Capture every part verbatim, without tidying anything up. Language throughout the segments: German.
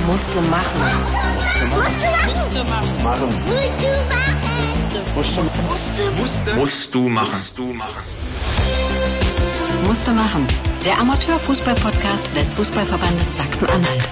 Musste machen. Musste machen. Machen. Musste machen. Musste. Musste. Musst du machen. Musst du machen. Musste machen. Der Amateurfußball-Podcast des Fußballverbandes Sachsen-Anhalt.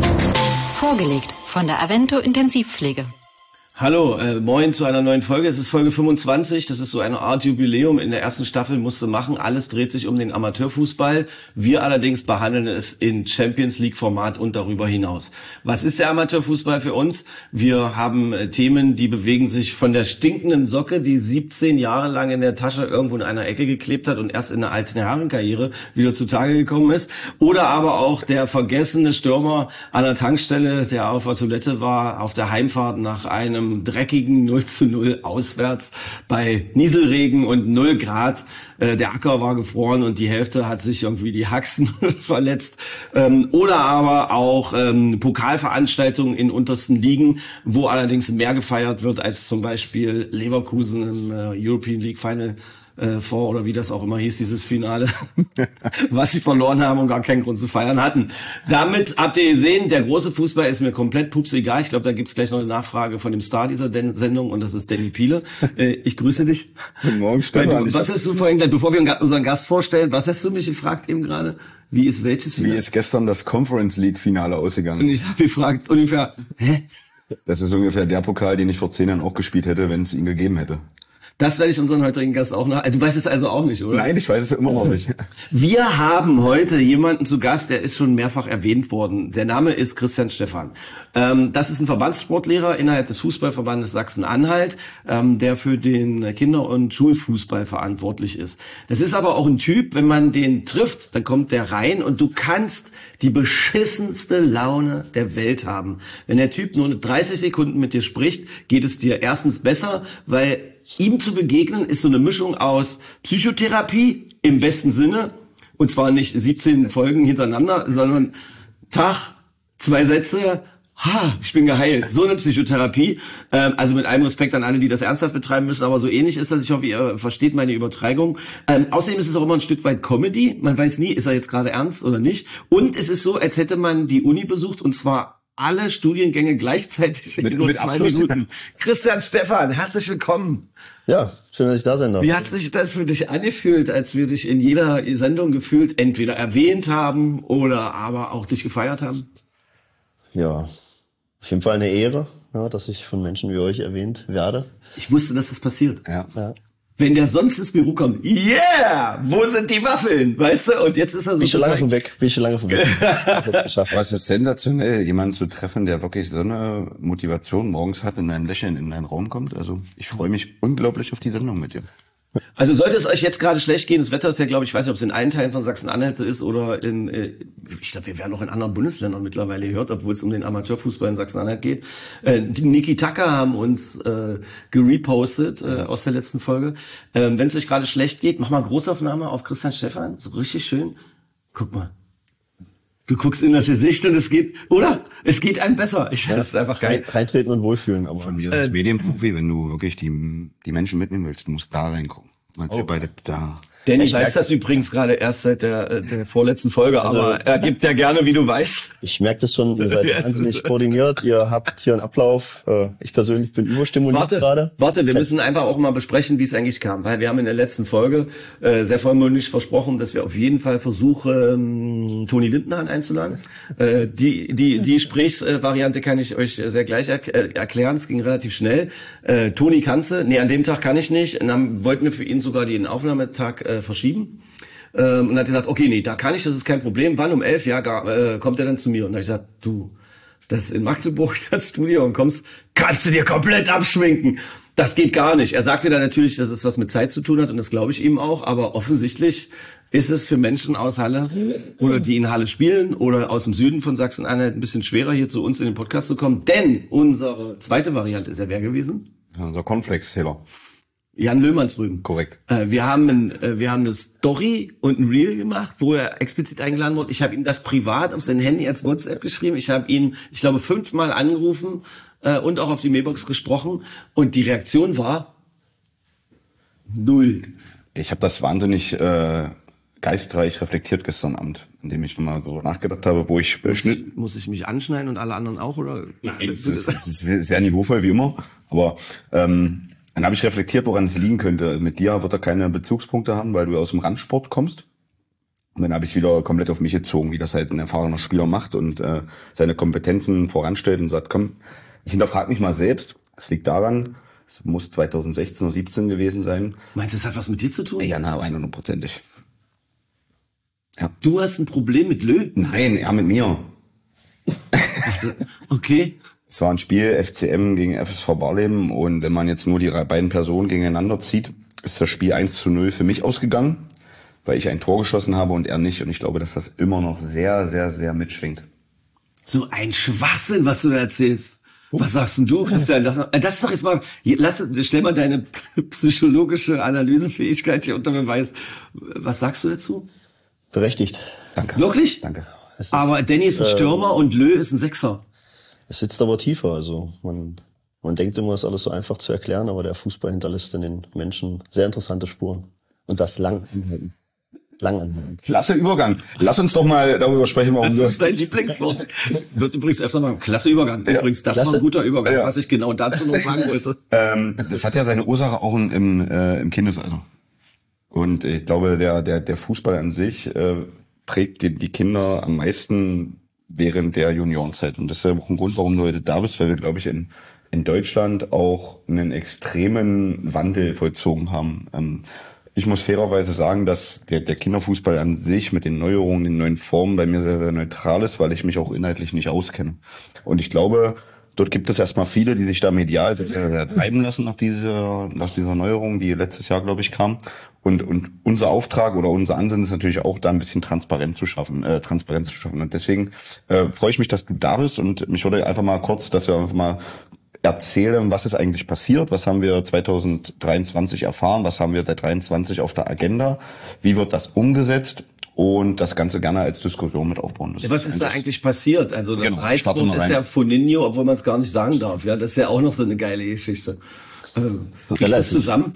Vorgelegt von der Avento Intensivpflege. Hallo, äh, moin zu einer neuen Folge. Es ist Folge fünfundzwanzig. Das ist so eine Art Jubiläum. In der ersten Staffel musste machen. Alles dreht sich um den Amateurfußball. Wir allerdings behandeln es in Champions League Format und darüber hinaus. Was ist der Amateurfußball für uns? Wir haben äh, Themen, die bewegen sich von der stinkenden Socke, die siebzehn Jahre lang in der Tasche irgendwo in einer Ecke geklebt hat und erst in der alten Herrenkarriere wieder zutage gekommen ist. Oder aber auch der vergessene Stürmer an der Tankstelle, der auf der Toilette war, auf der Heimfahrt nach einem dreckigen null zu null auswärts bei Nieselregen und null Grad. Äh, der Acker war gefroren und die Hälfte hat sich irgendwie die Haxen verletzt. Ähm, oder aber auch ähm, Pokalveranstaltungen in untersten Ligen, wo allerdings mehr gefeiert wird als zum Beispiel Leverkusen im äh, European League Final äh, vor, oder wie das auch immer hieß, dieses Finale, was sie verloren haben und gar keinen Grund zu feiern hatten. Damit habt ihr gesehen, der große Fußball ist mir komplett pups egal. Ich glaube, da gibt's gleich noch eine Nachfrage von dem Star dieser Den- Sendung und das ist Danny Piele. Äh, ich grüße dich. Guten Morgen, Stefan. Du, was hast du vorhin, bevor wir unseren Gast vorstellen, was hast du mich gefragt eben gerade? Wie ist welches Finale? Wie ist gestern das Conference League Finale ausgegangen? Und ich habe gefragt ungefähr, hä? Das ist ungefähr der Pokal, den ich vor zehn Jahren auch gespielt hätte, wenn es ihn gegeben hätte. Das werde ich unseren heutigen Gast auch noch... Du weißt es also auch nicht, oder? Nein, ich weiß es immer noch nicht. Wir haben heute jemanden zu Gast, der ist schon mehrfach erwähnt worden. Der Name ist Christian Stephan. Ähm, das ist ein Verbandssportlehrer innerhalb des Fußballverbandes Sachsen-Anhalt, ähm, der für den Kinder- und Schulfußball verantwortlich ist. Das ist aber auch ein Typ, wenn man den trifft, dann kommt der rein und du kannst die beschissenste Laune der Welt haben. Wenn der Typ nur dreißig Sekunden mit dir spricht, geht es dir erstens besser, weil ihm zu begegnen ist so eine Mischung aus Psychotherapie im besten Sinne, und zwar nicht siebzehn Folgen hintereinander, sondern Tag, zwei Sätze, ha, ich bin geheilt. So eine Psychotherapie. Ähm, also mit allem Respekt an alle, die das ernsthaft betreiben müssen, aber so ähnlich ist das. Ich hoffe, ihr versteht meine Übertreibung. Ähm, außerdem ist es auch immer ein Stück weit Comedy. Man weiß nie, ist er jetzt gerade ernst oder nicht. Und es ist so, als hätte man die Uni besucht, und zwar alle Studiengänge gleichzeitig Mit, in nur mit zwei Abschluss. Minuten. Christian Stephan, herzlich willkommen. Ja, schön, dass ich da sein darf. Wie hat sich das für dich angefühlt, als wir dich in jeder Sendung gefühlt entweder erwähnt haben oder aber auch dich gefeiert haben? Ja, auf jeden Fall eine Ehre, ja, dass ich von Menschen wie euch erwähnt werde. Ich wusste, dass das passiert. Ja. Ja. Wenn der sonst ins Büro kommt, yeah, wo sind die Waffeln, weißt du? Und jetzt ist er so... Bin ich schon lange total- von weg, bin ich schon lange von weg. Hab jetzt geschafft. Aber es ist sensationell, jemanden zu treffen, der wirklich so eine Motivation morgens hat und ein Lächeln in deinen Raum kommt. Also ich freue mich unglaublich auf die Sendung mit dir. Also sollte es euch jetzt gerade schlecht gehen, das Wetter ist ja, glaube ich, ich weiß nicht, ob es in allen Teilen von Sachsen-Anhalt so ist oder in, äh, ich glaube, wir werden auch in anderen Bundesländern mittlerweile gehört, obwohl es um den Amateurfußball in Sachsen-Anhalt geht. Äh, die Niki Tucker haben uns äh, gerepostet äh, aus der letzten Folge. Ähm, Wenn es euch gerade schlecht geht, mach mal Großaufnahme auf Christian Stephan, so richtig schön. Guck mal. Du guckst in das Gesicht und es geht, oder? Es geht einem besser. Ich, das ist einfach geil. Rein, reintreten und wohlfühlen. Aber Von mir als Medienprofi, wenn du wirklich die, die Menschen mitnehmen willst, du musst da reingucken. Man Oh. ihr beide da. Danny Ich weiß merk- das übrigens gerade erst seit der, äh, der vorletzten Folge, aber er gibt ja gerne, wie du weißt. ich merke das schon, ihr seid Ja, es wahnsinnig ist- koordiniert, ihr habt hier einen Ablauf. Äh, Ich persönlich bin überstimuliert Warte, gerade. warte, wir Fetzt. müssen einfach auch mal besprechen, wie es eigentlich kam, weil wir haben in der letzten Folge äh, sehr vollmundig versprochen, dass wir auf jeden Fall versuchen, ähm, Toni Lindenhahn einzuladen. Äh, die die die Gesprächsvariante kann ich euch sehr gleich erk- äh, erklären. Es ging relativ schnell. Äh, Toni kannst du, nee, an dem Tag kann ich nicht. Und dann wollten wir für ihn sogar den Aufnahmetag äh, verschieben. Ähm, und hat gesagt, okay, nee, da kann ich, das ist kein Problem. Wann? Um elf? Ja, gar, äh, kommt er dann zu mir. Und dann hab ich gesagt, du, das ist in Magdeburg das Studio und kommst, kannst du dir komplett abschminken. Das geht gar nicht. Er sagte dann natürlich, dass es was mit Zeit zu tun hat und das glaube ich ihm auch, aber offensichtlich ist es für Menschen aus Halle oder die in Halle spielen oder aus dem Süden von Sachsen-Anhalt ein bisschen schwerer, hier zu uns in den Podcast zu kommen, denn unsere zweite Variante ist ja wer gewesen? Ja, unser Cornflakes-Zähler. Jan Löhmannsrüben. Korrekt. Äh, wir haben ein, äh, wir haben eine Story und ein Reel gemacht, wo er explizit eingeladen wurde. Ich habe ihm das privat auf sein Handy als WhatsApp geschrieben. Ich habe ihn, ich glaube, fünfmal angerufen äh, und auch auf die Mailbox gesprochen. Und die Reaktion war null. Ich habe das wahnsinnig äh, geistreich reflektiert gestern Abend. in dem ich nochmal so nachgedacht habe, wo ich... Äh, muss, ich muss ich mich anschneiden und alle anderen auch, oder? Nein, es ist, es ist sehr niveauvoll, wie immer. Aber ähm, dann habe ich reflektiert, woran es liegen könnte. Mit dir wird er keine Bezugspunkte haben, weil du aus dem Randsport kommst. Und dann habe ich es wieder komplett auf mich gezogen, wie das halt ein erfahrener Spieler macht und äh, seine Kompetenzen voranstellt und sagt, komm, ich hinterfrage mich mal selbst. Es liegt daran, es muss zweitausendsechzehn oder siebzehn gewesen sein. Meinst du, das hat was mit dir zu tun? Ja, na, hundertprozentig. Ja. Du hast ein Problem mit Lö? Nein, er mit mir. Okay. Es war ein Spiel F C M gegen F S V Barleben und wenn man jetzt nur die beiden Personen gegeneinander zieht, ist das Spiel eins zu null für mich ausgegangen, weil ich ein Tor geschossen habe und er nicht. Und ich glaube, dass das immer noch sehr, sehr, sehr mitschwingt. So ein Schwachsinn, was du da erzählst. Was sagst denn du, Christian? Das, das ist doch jetzt mal, lass, stell mal deine psychologische Analysefähigkeit hier unter Beweis. Was sagst du dazu? Berechtigt. Danke. Wirklich? Danke. Es, Aber Danny ist ein Stürmer und Lö ist ein Sechser. es sitzt aber tiefer. Also man, man denkt immer, es ist alles so einfach zu erklären, aber der Fußball hinterlässt in den Menschen sehr interessante Spuren. Und das lang anhalten. Lang anhalten. Klasse Übergang. Lass uns doch mal darüber sprechen, warum Das wir... ist dein Lieblingswort. Wird übrigens öfter mal klasse Übergang. Ja. Übrigens, das Klasse. war ein guter Übergang, Ja. was ich genau dazu noch sagen wollte. Ähm, das hat ja seine Ursache auch im, im, äh, im Kindesalter. Und ich glaube, der, der, der Fußball an sich äh, prägt die, die Kinder am meisten während der Juniorenzeit. Und das ist ja auch ein Grund, warum du heute da bist, weil wir, glaube ich, in, in Deutschland auch einen extremen Wandel vollzogen haben. Ähm, ich muss fairerweise sagen, dass der, der Kinderfußball an sich mit den Neuerungen, den neuen Formen bei mir sehr, sehr neutral ist, weil ich mich auch inhaltlich nicht auskenne. Und ich glaube, dort gibt es erstmal viele, die sich da medial äh, treiben lassen nach dieser, nach dieser Neuerung, die letztes Jahr, glaube ich, kam. Und, und unser Auftrag oder unser Ansinnen ist natürlich auch, da ein bisschen Transparenz zu schaffen, äh, Transparenz zu schaffen. Und deswegen äh, freue ich mich, dass du da bist und mich würde einfach mal kurz, dass wir einfach mal erzählen, was ist eigentlich passiert, was haben wir zweitausenddreiundzwanzig erfahren, was haben wir seit dreiundzwanzig auf der Agenda, wie wird das umgesetzt und das Ganze gerne als Diskussion mit aufbauen. Das Ja, was ist da eigentlich passiert? Also das Genau, starten Reizwort wir ist rein. ja Foninho, obwohl man es gar nicht sagen darf. Ja, das ist ja auch noch so eine geile Geschichte. Äh, Kriegst du das Relativ. zusammen?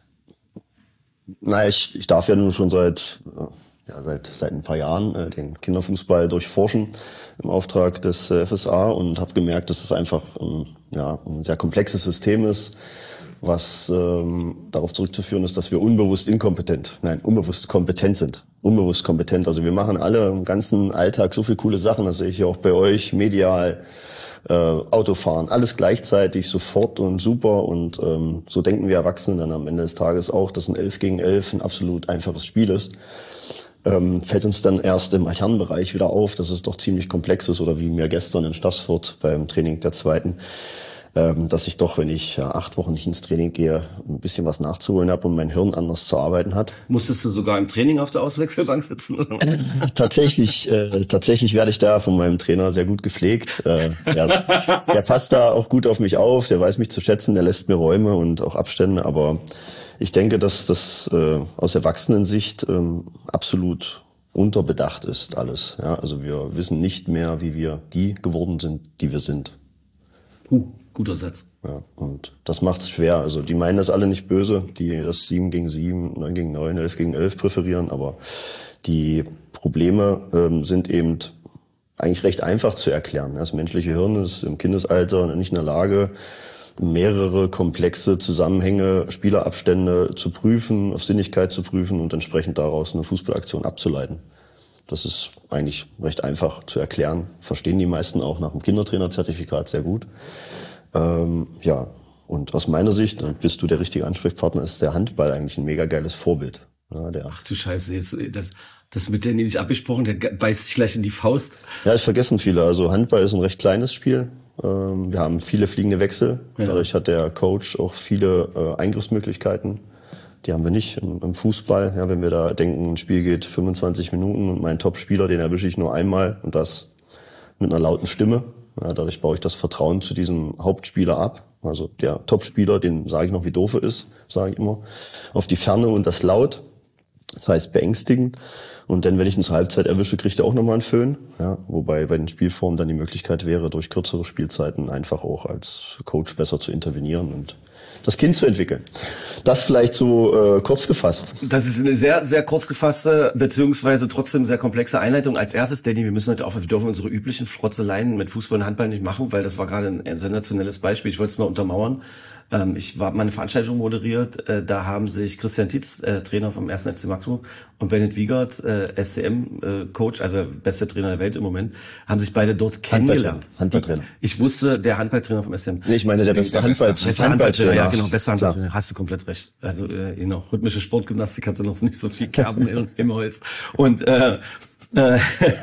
Naja, ich, ich darf ja nun schon seit, äh, ja, seit, seit ein paar Jahren äh, den Kinderfußball durchforschen im Auftrag des äh, F S A und habe gemerkt, dass es einfach ein, ja, ein sehr komplexes System ist, was ähm, darauf zurückzuführen ist, dass wir unbewusst inkompetent, nein, unbewusst kompetent sind. Unbewusst kompetent. Also wir machen alle im ganzen Alltag so viele coole Sachen, das sehe ich ja auch bei euch, medial, äh, Autofahren, alles gleichzeitig, sofort und super. Und ähm, so denken wir Erwachsene dann am Ende des Tages auch, dass ein elf gegen elf ein absolut einfaches Spiel ist. Ähm, fällt uns dann erst im Herrenbereich wieder auf, dass es doch ziemlich komplex ist, oder wie mir gestern in Stassfurt beim Training der Zweiten, ähm, dass ich doch, wenn ich ja, acht Wochen nicht ins Training gehe, ein bisschen was nachzuholen habe und mein Hirn anders zu arbeiten hat. Musstest du sogar im Training auf der Auswechselbank sitzen? Oder? tatsächlich, äh, tatsächlich werde ich da von meinem Trainer sehr gut gepflegt. Äh, der, der passt da auch gut auf mich auf, der weiß mich zu schätzen, der lässt mir Räume und auch Abstände, aber ich denke, dass das äh, aus Erwachsenensicht ähm, absolut unterbedacht ist alles. Ja, also wir wissen nicht mehr, wie wir die geworden sind, die wir sind. Uh, guter Satz. Ja, und das macht's schwer. Also die meinen das alle nicht böse, die das sieben gegen sieben, neun gegen neun, elf gegen elf präferieren, aber die Probleme ähm, sind eben eigentlich recht einfach zu erklären. Das menschliche Hirn ist im Kindesalter nicht in der Lage, mehrere komplexe Zusammenhänge, Spielerabstände zu prüfen, auf Sinnigkeit zu prüfen und entsprechend daraus eine Fußballaktion abzuleiten. Das ist eigentlich recht einfach zu erklären, verstehen die meisten auch nach dem Kindertrainerzertifikat sehr gut. Ähm, ja, und aus meiner Sicht, dann bist du der richtige Ansprechpartner, ist der Handball eigentlich ein mega geiles Vorbild. Ja, der Ach du Scheiße, jetzt, das, das mit der nicht abgesprochen, der beißt sich gleich in die Faust. Ja, das vergessen viele. Also Handball ist ein recht kleines Spiel. Ähm, wir haben viele fliegende Wechsel. Ja. Dadurch hat der Coach auch viele äh, Eingriffsmöglichkeiten. Die haben wir nicht im, im Fußball. Ja, wenn wir da denken, ein Spiel geht fünfundzwanzig Minuten und mein Top-Spieler, den erwische ich nur einmal und das mit einer lauten Stimme. Ja, dadurch baue ich das Vertrauen zu diesem Hauptspieler ab. Also der Top-Spieler, den sage ich noch, wie doof er ist, sage ich immer, auf die Ferne und das laut. Das heißt beängstigen. Und dann, wenn ich ihn zur Halbzeit erwische, kriegt er auch nochmal einen Föhn. Ja, wobei bei den Spielformen dann die Möglichkeit wäre, durch kürzere Spielzeiten einfach auch als Coach besser zu intervenieren und das Kind zu entwickeln. Das vielleicht so äh, kurz gefasst. Das ist eine sehr, sehr kurz gefasste, beziehungsweise trotzdem sehr komplexe Einleitung. Als erstes, Danny, wir müssen heute auch, wir dürfen unsere üblichen Frotzeleien mit Fußball und Handball nicht machen, weil das war gerade ein, ein sensationelles Beispiel. Ich wollte es nur untermauern. Ähm, ich habe mal eine Veranstaltung moderiert, äh, da haben sich Christian Tietz, äh, Trainer vom ersten F C Magdeburg, und Bennett Wiegert, äh, S C M-Coach, äh, also bester Trainer der Welt im Moment, haben sich beide dort kennengelernt. Handballtrainer. Ich wusste, der Handballtrainer vom S C M. Nee, ich meine, der beste Handball, beste Handballtrainer, ja genau, bester Handballtrainer, hast du komplett recht. Also äh, genau, rhythmische Sportgymnastik hatte noch nicht so viel Kerben im Holz. Und äh, äh,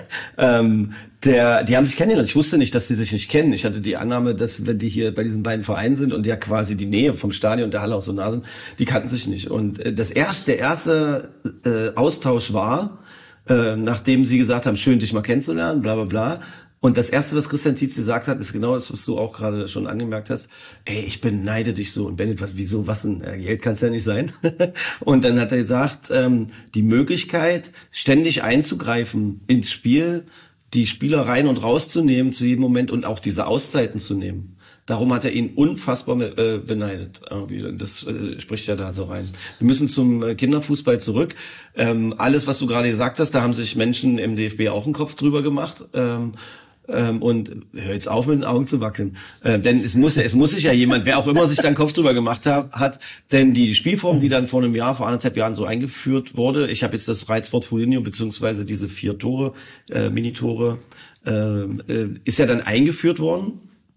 ähm, der, die haben sich kennengelernt. Ich wusste nicht, dass die sich nicht kennen. Ich hatte die Annahme, dass wenn die hier bei diesen beiden Vereinen sind und ja quasi die Nähe vom Stadion und der Halle auch so nah sind, die kannten sich nicht. Und äh, das erste, der erste äh, Austausch war, äh, nachdem sie gesagt haben, schön dich mal kennenzulernen, bla bla bla. Und das erste, was Christian Tietz gesagt hat, ist genau das, was du auch gerade schon angemerkt hast. Ey, ich beneide dich so. Und Bennett, was, wieso, was denn? Geld kann es ja nicht sein. Und dann hat er gesagt, ähm, die Möglichkeit, ständig einzugreifen ins Spiel, die Spieler rein und rauszunehmen zu jedem Moment und auch diese Auszeiten zu nehmen. Darum hat er ihn unfassbar äh, beneidet. Irgendwie. Das äh, spricht ja da so rein. Wir müssen zum äh, Kinderfußball zurück. Ähm, alles, was du gerade gesagt hast, da haben sich Menschen im D F B auch einen Kopf drüber gemacht. Ähm, ähm, und hör jetzt auf, mit den Augen zu wackeln. Äh, denn es muss, es muss sich ja jemand, wer auch immer sich da einen Kopf drüber gemacht hat, hat, denn die Spielform, die dann vor einem Jahr, vor anderthalb Jahren so eingeführt wurde, ich habe jetzt das Reizwort Fulinho, beziehungsweise diese vier Tore, äh, Minitore, äh, äh, ist ja dann eingeführt worden,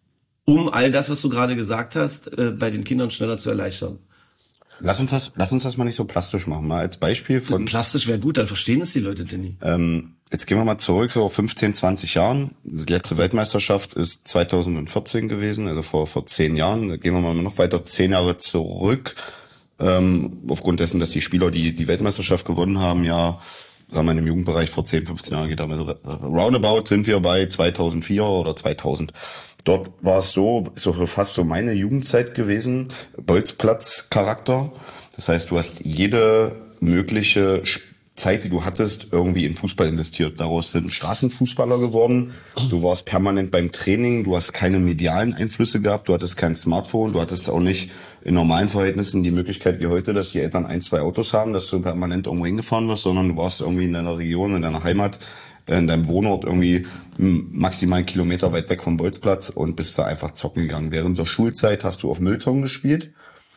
um all das, was du gerade gesagt hast, äh, bei den Kindern schneller zu erleichtern. Lass uns das, lass uns das mal nicht so plastisch machen. Mal als Beispiel von. Plastisch wäre gut, dann verstehen es die Leute, Danny. Ähm, jetzt gehen wir mal zurück, so fünfzehn, zwanzig Jahren. Die letzte Weltmeisterschaft ist zweitausendvierzehn gewesen, also vor, vor zehn Jahren. Da gehen wir mal noch weiter, zehn Jahre zurück. Ähm, aufgrund dessen, dass die Spieler, die die Weltmeisterschaft gewonnen haben, ja, sagen wir im Jugendbereich vor zehn, fünfzehn Jahren geht damit. Roundabout sind wir bei zweitausendvier oder zweitausend. Dort war es so, so fast so meine Jugendzeit gewesen, Bolzplatz-Charakter. Das heißt, du hast jede mögliche Zeit, die du hattest, irgendwie in Fußball investiert. Daraus sind Straßenfußballer geworden. Du warst permanent beim Training. Du hast keine medialen Einflüsse gehabt. Du hattest kein Smartphone. Du hattest auch nicht in normalen Verhältnissen die Möglichkeit wie heute, dass die Eltern ein, zwei Autos haben, dass du permanent irgendwo hingefahren wirst, sondern du warst irgendwie in deiner Region, in deiner Heimat, in deinem Wohnort irgendwie maximal einen Kilometer weit weg vom Bolzplatz und bist da einfach zocken gegangen. Während der Schulzeit hast du auf Mülltonnen gespielt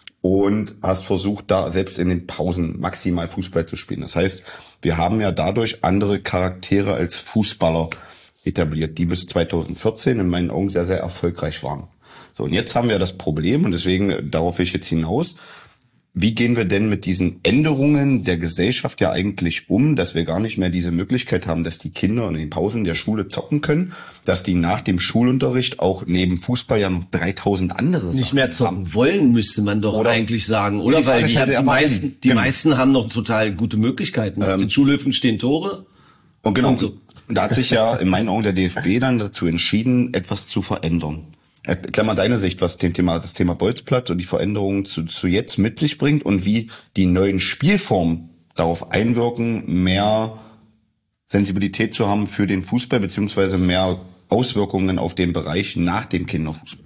und hast versucht, da selbst in den Pausen maximal Fußball zu spielen. Das heißt, wir haben ja dadurch andere Charaktere als Fußballer etabliert, die bis zweitausendvierzehn in meinen Augen sehr, sehr erfolgreich waren. So, und jetzt haben wir das Problem, und deswegen, darauf will ich jetzt hinaus, wie gehen wir denn mit diesen Änderungen der Gesellschaft ja eigentlich um, dass wir gar nicht mehr diese Möglichkeit haben, dass die Kinder in den Pausen der Schule zocken können, dass die nach dem Schulunterricht auch neben Fußball ja noch dreitausend andere Sachen nicht mehr zocken haben. Wollen, müsste man doch Oder eigentlich sagen, oder? Weil die, die, meisten, die genau. meisten haben noch total gute Möglichkeiten. Auf ähm, den Schulhöfen stehen Tore. Und genau, und so. Und da hat sich ja in meinen Augen der D F B dann dazu entschieden, etwas zu verändern. Erklär mal deine Sicht, was den Thema, das Thema Bolzplatz und die Veränderungen zu, zu jetzt mit sich bringt und wie die neuen Spielformen darauf einwirken, mehr Sensibilität zu haben für den Fußball beziehungsweise mehr Auswirkungen auf den Bereich nach dem Kinderfußball.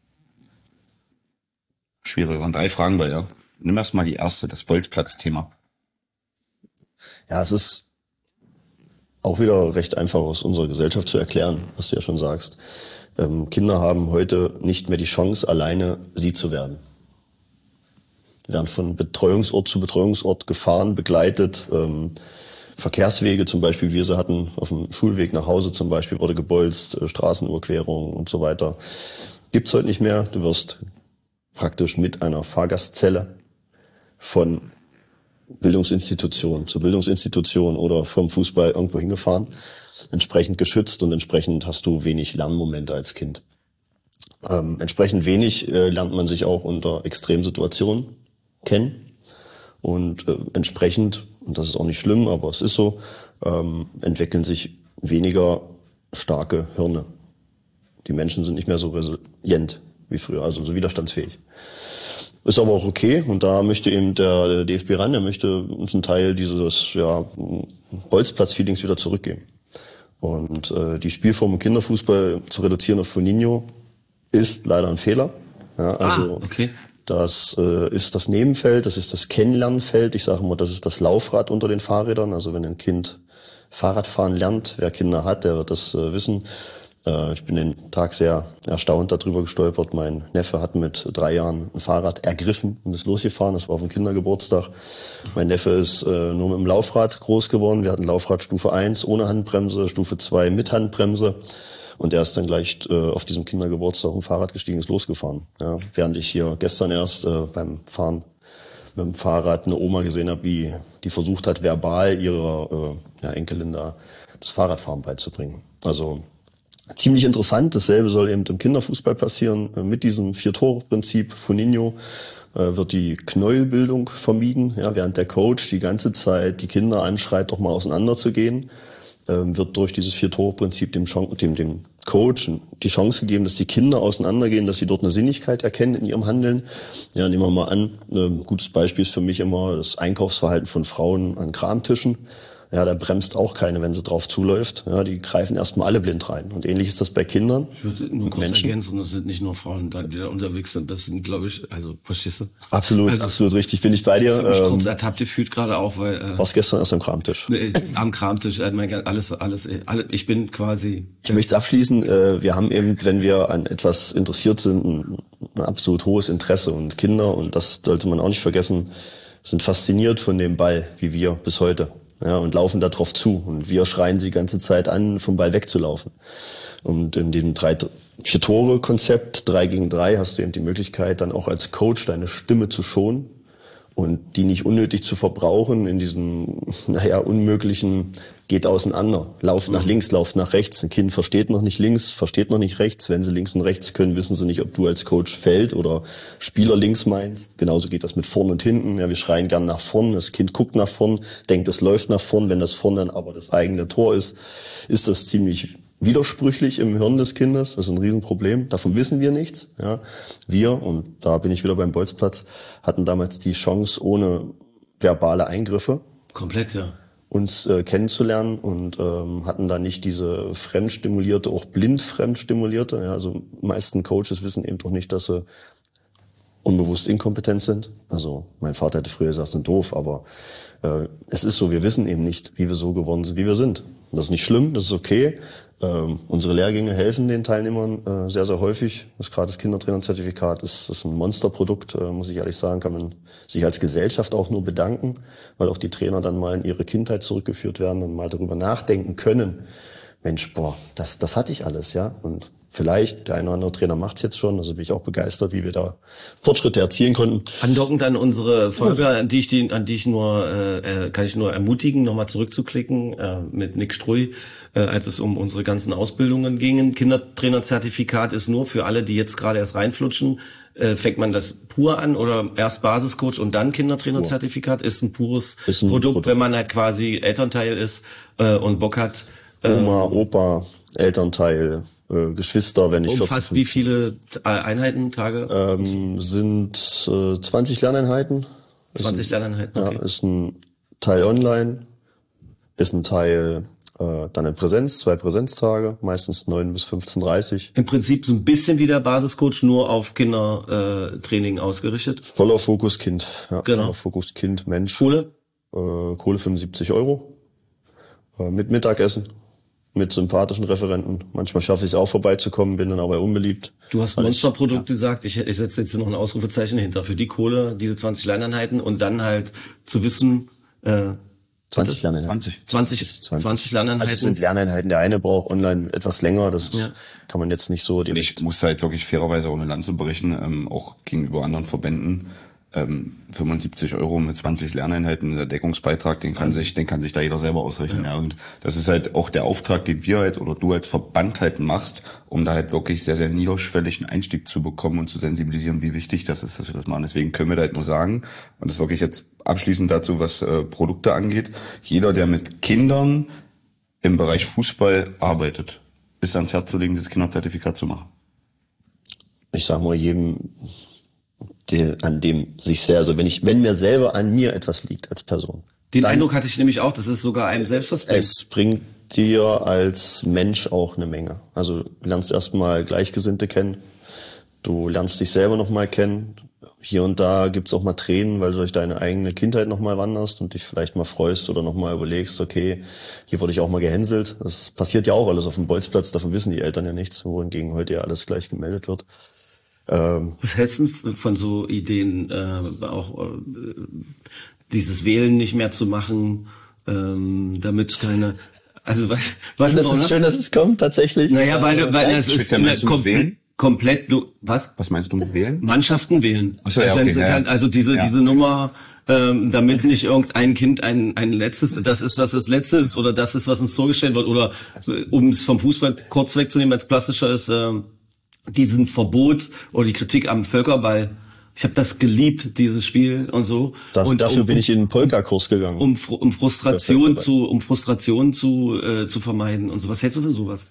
Schwierig, waren drei Fragen bei, ja. Nimm erst mal die erste, das Bolzplatz-Thema. Ja, es ist auch wieder recht einfach aus unserer Gesellschaft zu erklären, was du ja schon sagst. Ähm, Kinder haben heute nicht mehr die Chance, alleine sie zu werden. Die werden von Betreuungsort zu Betreuungsort gefahren, begleitet. Ähm, Verkehrswege zum Beispiel, wir sie hatten, auf dem Schulweg nach Hause zum Beispiel, wurde gebolzt, äh, Straßenüberquerung und so weiter. Gibt's heute nicht mehr. Du wirst praktisch mit einer Fahrgastzelle von Bildungsinstitution zu Bildungsinstitution oder vom Fußball irgendwo hingefahren, entsprechend geschützt und entsprechend hast du wenig Lernmomente als Kind. Ähm, entsprechend wenig äh, lernt man sich auch unter Extremsituationen kennen und äh, entsprechend, und das ist auch nicht schlimm, aber es ist so, ähm, entwickeln sich weniger starke Hirne. Die Menschen sind nicht mehr so resilient wie früher, also so widerstandsfähig. Ist aber auch okay und da möchte eben der D F B ran, der möchte uns einen Teil dieses ja, Bolzplatz-Feelings wieder zurückgeben. Und äh, die Spielform im Kinderfußball zu reduzieren auf Foninho ist leider ein Fehler. Ja, also ah, okay. Das äh, ist das Nebenfeld, das ist das Kennenlernfeld. Ich sage immer, das ist das Laufrad unter den Fahrrädern. Also wenn ein Kind Fahrradfahren lernt, wer Kinder hat, der wird das äh, wissen. Äh, ich bin den Tag sehr erstaunt darüber gestolpert. Mein Neffe hat mit drei Jahren ein Fahrrad ergriffen und ist losgefahren. Das war auf dem Kindergeburtstag. Mein Neffe ist äh, nur mit dem Laufrad groß geworden. Wir hatten Laufrad Stufe eins ohne Handbremse, Stufe zwei mit Handbremse. Und er ist dann gleich äh, auf diesem Kindergeburtstag auf dem Fahrrad gestiegen, ist losgefahren. Ja, während ich hier gestern erst äh, beim Fahren mit dem Fahrrad eine Oma gesehen habe, wie die versucht hat, verbal ihrer äh, ja, Enkelin da das Fahrradfahren beizubringen. Also ziemlich interessant. Dasselbe soll eben im Kinderfußball passieren. Äh, mit diesem Vier-Tore-Prinzip Foninho äh, wird die Knäuelbildung vermieden. Ja, während der Coach die ganze Zeit die Kinder anschreit, doch mal auseinanderzugehen, äh, wird durch dieses Vier-Tore-Prinzip dem, dem, dem Coach die Chance gegeben, dass die Kinder auseinandergehen, dass sie dort eine Sinnlichkeit erkennen in ihrem Handeln. Ja, nehmen wir mal an, ein gutes Beispiel ist für mich immer das Einkaufsverhalten von Frauen an Kramtischen. Ja, da bremst auch keine, wenn sie drauf zuläuft. Ja, die greifen erstmal alle blind rein. Und ähnlich ist das bei Kindern. Ich würde nur kurz Menschen. ergänzen, das sind nicht nur Frauen, die da unterwegs sind. Das sind, glaube ich, also, verstehst du? Absolut, also, absolut richtig. Bin ich bei dir. Ich habe mich ähm, kurz ertappt gefühlt gerade auch, weil... Äh, warst gestern erst am Kramtisch? Nee, am Kramtisch, äh, mein, alles, alles, alles, ich bin quasi... Ich möchte es abschließen. Äh, wir haben eben, wenn wir an etwas interessiert sind, ein, ein absolut hohes Interesse. Und Kinder, und das sollte man auch nicht vergessen, sind fasziniert von dem Ball, wie wir bis heute. Ja, und laufen da drauf zu. Und wir schreien sie die ganze Zeit an, vom Ball wegzulaufen. Und in dem drei, vier Tore Konzept, drei gegen drei, hast du eben die Möglichkeit, dann auch als Coach deine Stimme zu schonen und die nicht unnötig zu verbrauchen in diesem, naja, unmöglichen geht auseinander. Lauft nach links, lauft nach rechts. Ein Kind versteht noch nicht links, versteht noch nicht rechts. Wenn sie links und rechts können, wissen sie nicht, ob du als Coach Feld oder Spieler links meinst. Genauso geht das mit vorn und hinten. Ja, wir schreien gern nach vorn. Das Kind guckt nach vorn, denkt, es läuft nach vorn. Wenn das vorn dann aber das eigene Tor ist, ist das ziemlich widersprüchlich im Hirn des Kindes. Das ist ein Riesenproblem. Davon wissen wir nichts. Ja, wir, und da bin ich wieder beim Bolzplatz, hatten damals die Chance, ohne verbale Eingriffe komplett, ja, uns äh, kennenzulernen und ähm, hatten da nicht diese fremdstimulierte, auch blind fremdstimulierte. Ja, also die meisten Coaches wissen eben doch nicht, dass sie unbewusst inkompetent sind. Also mein Vater hätte früher gesagt, sind doof, aber äh, es ist so, wir wissen eben nicht, wie wir so geworden sind, wie wir sind. Und das ist nicht schlimm, das ist okay. Ähm, unsere Lehrgänge helfen den Teilnehmern äh, sehr, sehr häufig. Das gerade das Kindertrainerzertifikat ist, ist ein Monsterprodukt, äh, muss ich ehrlich sagen, kann man sich als Gesellschaft auch nur bedanken, weil auch die Trainer dann mal in ihre Kindheit zurückgeführt werden und mal darüber nachdenken können. Mensch, boah, das, das hatte ich alles, ja. Und vielleicht, der eine oder andere Trainer macht's jetzt schon, also bin ich auch begeistert, wie wir da Fortschritte erzielen konnten. Andockend an unsere Folge, an die ich, die, an die ich nur, äh, kann ich nur ermutigen, nochmal zurückzuklicken, äh, mit Nick Struy, äh, als es um unsere ganzen Ausbildungen ging. Kindertrainerzertifikat ist nur für alle, die jetzt gerade erst reinflutschen. Äh, fängt man das pur an oder erst Basiscoach und dann Kindertrainerzertifikat? Ist ein pures ist ein Produkt, Produkt, wenn man halt quasi Elternteil ist äh, und Bock hat. Äh, Oma, Opa, Elternteil, äh, Geschwister, wenn ich vierzig. Umfasst wie viele Einheiten, Tage? Ähm, sind äh, zwanzig Lerneinheiten. zwanzig ist ein, Lerneinheiten, okay. Ja, ist ein Teil online, ist ein Teil äh, dann in Präsenz, zwei Präsenztage, meistens neun bis fünfzehn Uhr dreißig. Im Prinzip so ein bisschen wie der Basiscoach, nur auf Kindertraining äh, Training ausgerichtet. Voller Fokus Kind. Ja, genau. Voller Fokus Kind, Mensch. Kohle? Äh, Kohle fünfundsiebzig Euro. Äh, mit Mittagessen. Mit sympathischen Referenten. Manchmal schaffe ich es auch vorbeizukommen, bin dann aber unbeliebt. Du hast Monsterprodukt ja. gesagt. Ich, ich setze jetzt noch ein Ausrufezeichen hinter. Für die Kohle, diese zwanzig Lerneinheiten und dann halt zu wissen, äh, zwanzig Lerneinheiten. zwanzig, zwanzig, zwanzig, zwanzig Lerneinheiten. Also es sind Lerneinheiten. Der eine braucht online etwas länger. Das ja. kann man jetzt nicht so direkt. Ich muss halt wirklich fairerweise ohne Lanze berichten, ähm, auch gegenüber anderen Verbänden. Ähm, fünfundsiebzig Euro mit zwanzig Lerneinheiten, der Deckungsbeitrag, den kann sich, den kann sich da jeder selber ausrechnen. Ja. Ja. Und das ist halt auch der Auftrag, den wir halt oder du als Verband halt machst, um da halt wirklich sehr, sehr niederschwellig einen Einstieg zu bekommen und zu sensibilisieren, wie wichtig das ist, dass wir das machen. Deswegen können wir da halt nur sagen, und das wirklich jetzt abschließend dazu, was äh, Produkte angeht, jeder, der mit Kindern im Bereich Fußball arbeitet, ist ans Herz zu legen, dieses Kinderzertifikat zu machen. Ich sag mal, jedem der, an dem sich sehr, also wenn ich, wenn mir selber an mir etwas liegt als Person. Den Eindruck hatte ich nämlich auch, dass es sogar einem selbst was bringt. Es bringt dir als Mensch auch eine Menge. Also du lernst erstmal Gleichgesinnte kennen, du lernst dich selber nochmal kennen. Hier und da gibt's auch mal Tränen, weil du durch deine eigene Kindheit nochmal wanderst und dich vielleicht mal freust oder nochmal überlegst, okay, hier wurde ich auch mal gehänselt. Das passiert ja auch alles auf dem Bolzplatz, davon wissen die Eltern ja nichts, wohingegen heute ja alles gleich gemeldet wird. Ähm, Was hältst du von so Ideen, äh, auch äh, dieses Wählen nicht mehr zu machen, ähm, damit keine... Also was, was das ist schön, dass es kommt, tatsächlich. Naja, weil, weil es ist eine, kom wählen? komplett, was? Was meinst du mit wählen? Mannschaften wählen. Ach so, ja, okay, ja. Also diese ja. diese Nummer, ähm, damit nicht irgendein Kind ein ein letztes, das ist was das Letzte ist oder das ist, was uns vorgestellt wird oder um es vom Fußball kurz wegzunehmen, als klassischer ist äh, diesen Verbot oder die Kritik am Völkerball. Ich habe das geliebt, dieses Spiel und so. Das, und dafür um, bin ich in den Polka-Kurs gegangen. Um, um Frustration zu, um Frustration zu, äh, zu vermeiden und so. Was hältst du von sowas?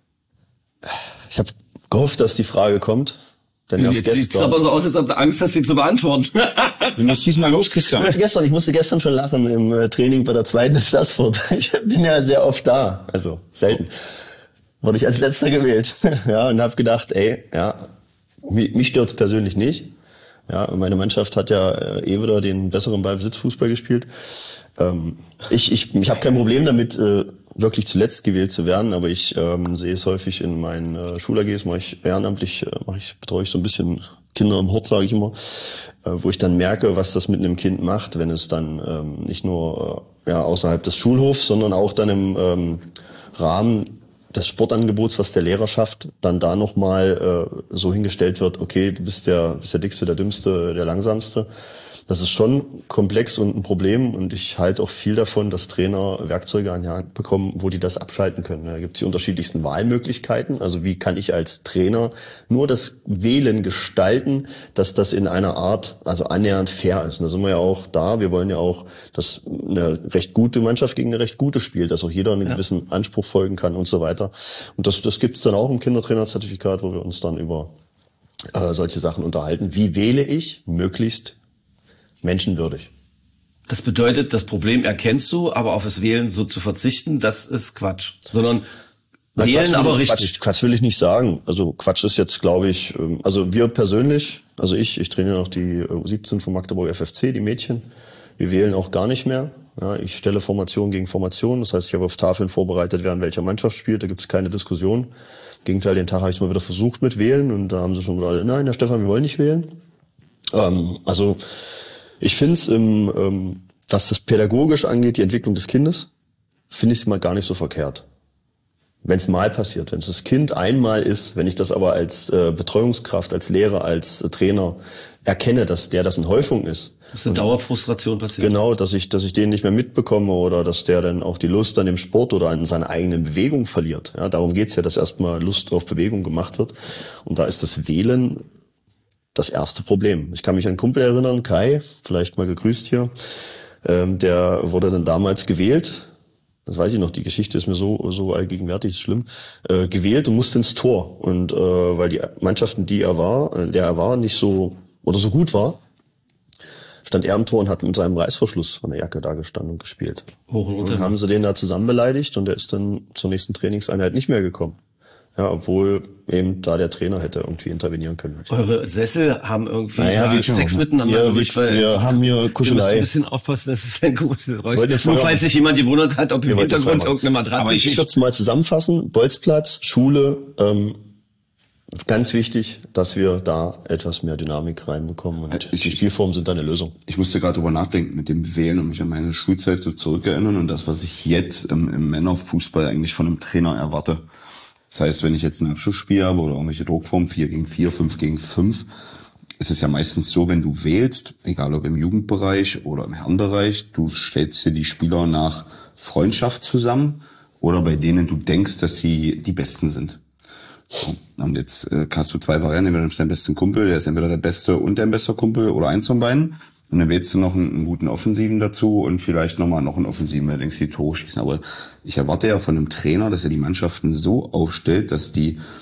Ich habe gehofft, dass die Frage kommt. Denn erst Jetzt sieht's gestern. aber so aus, als ob du Angst hast, sie zu beantworten. Du musst schieß mal los, Christian. Ich musste gestern, ich musste gestern schon lachen im äh, Training bei der zweiten in Stassfurt. Ich bin ja sehr oft da, also selten. Wurde ich als Letzter gewählt. Ja, und habe gedacht, ey, ja, mich, mich stört's persönlich nicht. Ja, meine Mannschaft hat ja äh, eh wieder den besseren Ballbesitzfußball gespielt. Ähm, ich ich, ich habe kein Problem damit, äh, wirklich zuletzt gewählt zu werden, aber ich ähm, sehe es häufig in meinen äh, Schul-A Gs, mache ich ehrenamtlich, äh, mache ich betreue ich so ein bisschen Kinder im Hort, sage ich immer, äh, wo ich dann merke, was das mit einem Kind macht, wenn es dann ähm, nicht nur äh, ja außerhalb des Schulhofs, sondern auch dann im ähm, Rahmen des Sportangebots, was der Lehrer schafft, dann da nochmal äh, so hingestellt wird, okay, du bist der, bist der Dickste, der Dümmste, der Langsamste. Das ist schon komplex und ein Problem und ich halte auch viel davon, dass Trainer Werkzeuge an die Hand bekommen, wo die das abschalten können. Da gibt es die unterschiedlichsten Wahlmöglichkeiten. Also wie kann ich als Trainer nur das Wählen gestalten, dass das in einer Art, also annähernd fair ist. Und da sind wir ja auch da. Wir wollen ja auch, dass eine recht gute Mannschaft gegen eine recht gute spielt, dass auch jeder einen ja. gewissen Anspruch folgen kann und so weiter. Und das, das gibt es dann auch im Kindertrainerzertifikat, wo wir uns dann über äh, solche Sachen unterhalten. Wie wähle ich möglichst menschenwürdig? Das bedeutet, das Problem erkennst du, aber auf das Wählen so zu verzichten, das ist Quatsch. Sondern Na, wählen Quatsch, aber Quatsch, richtig. Quatsch will ich nicht sagen. Also Quatsch ist jetzt, glaube ich, also wir persönlich, also ich, ich trainiere noch die U siebzehn von Magdeburg F F C, die Mädchen. Wir wählen auch gar nicht mehr. Ja, ich stelle Formation gegen Formation. Das heißt, ich habe auf Tafeln vorbereitet, wer in welcher Mannschaft spielt. Da gibt es keine Diskussion. Im Gegenteil, den Tag habe ich es mal wieder versucht mit Wählen. Und da haben sie schon gesagt, nein, Herr Stefan, wir wollen nicht wählen. Ähm, also ich finde es, ähm, was das pädagogisch angeht, die Entwicklung des Kindes, finde ich es mal gar nicht so verkehrt. Wenn es mal passiert, wenn es das Kind einmal ist, wenn ich das aber als äh, Betreuungskraft, als Lehrer, als äh, Trainer erkenne, dass der das in Häufung ist. Dass eine Dauerfrustration passiert. Genau, dass ich, dass ich den nicht mehr mitbekomme oder dass der dann auch die Lust an dem Sport oder an seiner eigenen Bewegung verliert. Ja, darum geht's ja, dass erstmal Lust auf Bewegung gemacht wird. Und da ist das Wählen das erste Problem. Ich kann mich an einen Kumpel erinnern, Kai, vielleicht mal gegrüßt hier, ähm, der wurde dann damals gewählt, das weiß ich noch, die Geschichte ist mir so so allgegenwärtig, ist schlimm, äh, gewählt und musste ins Tor. Und äh, weil die Mannschaften, die er war, der er war, nicht so oder so gut war, stand er am Tor und hat mit seinem Reißverschluss von der Jacke da gestanden und gespielt. Hoch und und dann haben sie den da zusammen beleidigt und er ist dann zur nächsten Trainingseinheit nicht mehr gekommen. Ja, obwohl eben da der Trainer hätte irgendwie intervenieren können. Eure Sessel haben irgendwie naja, ja, Sex miteinander. Ja, wir, weil wir haben hier Kuschelei. Wir müssen ein bisschen aufpassen, das ist ein gutes Geräusch. Nur falls sich jemand gewundert hat, ob im Hintergrund irgendeine Matratze Aber ich würde es mal zusammenfassen. Bolzplatz, Schule, ähm, ganz wichtig, dass wir da etwas mehr Dynamik reinbekommen. Und ich, die Spielformen sind da eine Lösung. Ich musste gerade drüber nachdenken mit dem Wählen und mich an meine Schulzeit so zurückerinnern und das, was ich jetzt im, im Männerfußball eigentlich von einem Trainer erwarte. Das heißt, wenn ich jetzt ein Abschlussspiel habe oder irgendwelche Druckformen, vier gegen vier, fünf gegen fünf, ist es ja meistens so, wenn du wählst, egal ob im Jugendbereich oder im Herrenbereich, du stellst dir die Spieler nach Freundschaft zusammen oder bei denen du denkst, dass sie die Besten sind. So, und jetzt äh, hast du zwei Varianten, entweder du bist dein besten Kumpel, der ist entweder der beste und dein bester Kumpel oder eins von beiden. Und dann wählst du noch einen, einen guten Offensiven dazu und vielleicht nochmal noch einen Offensiven, der denkst, die Tore schießen. Aber ich erwarte ja von einem Trainer, dass er die Mannschaften so aufstellt, dass die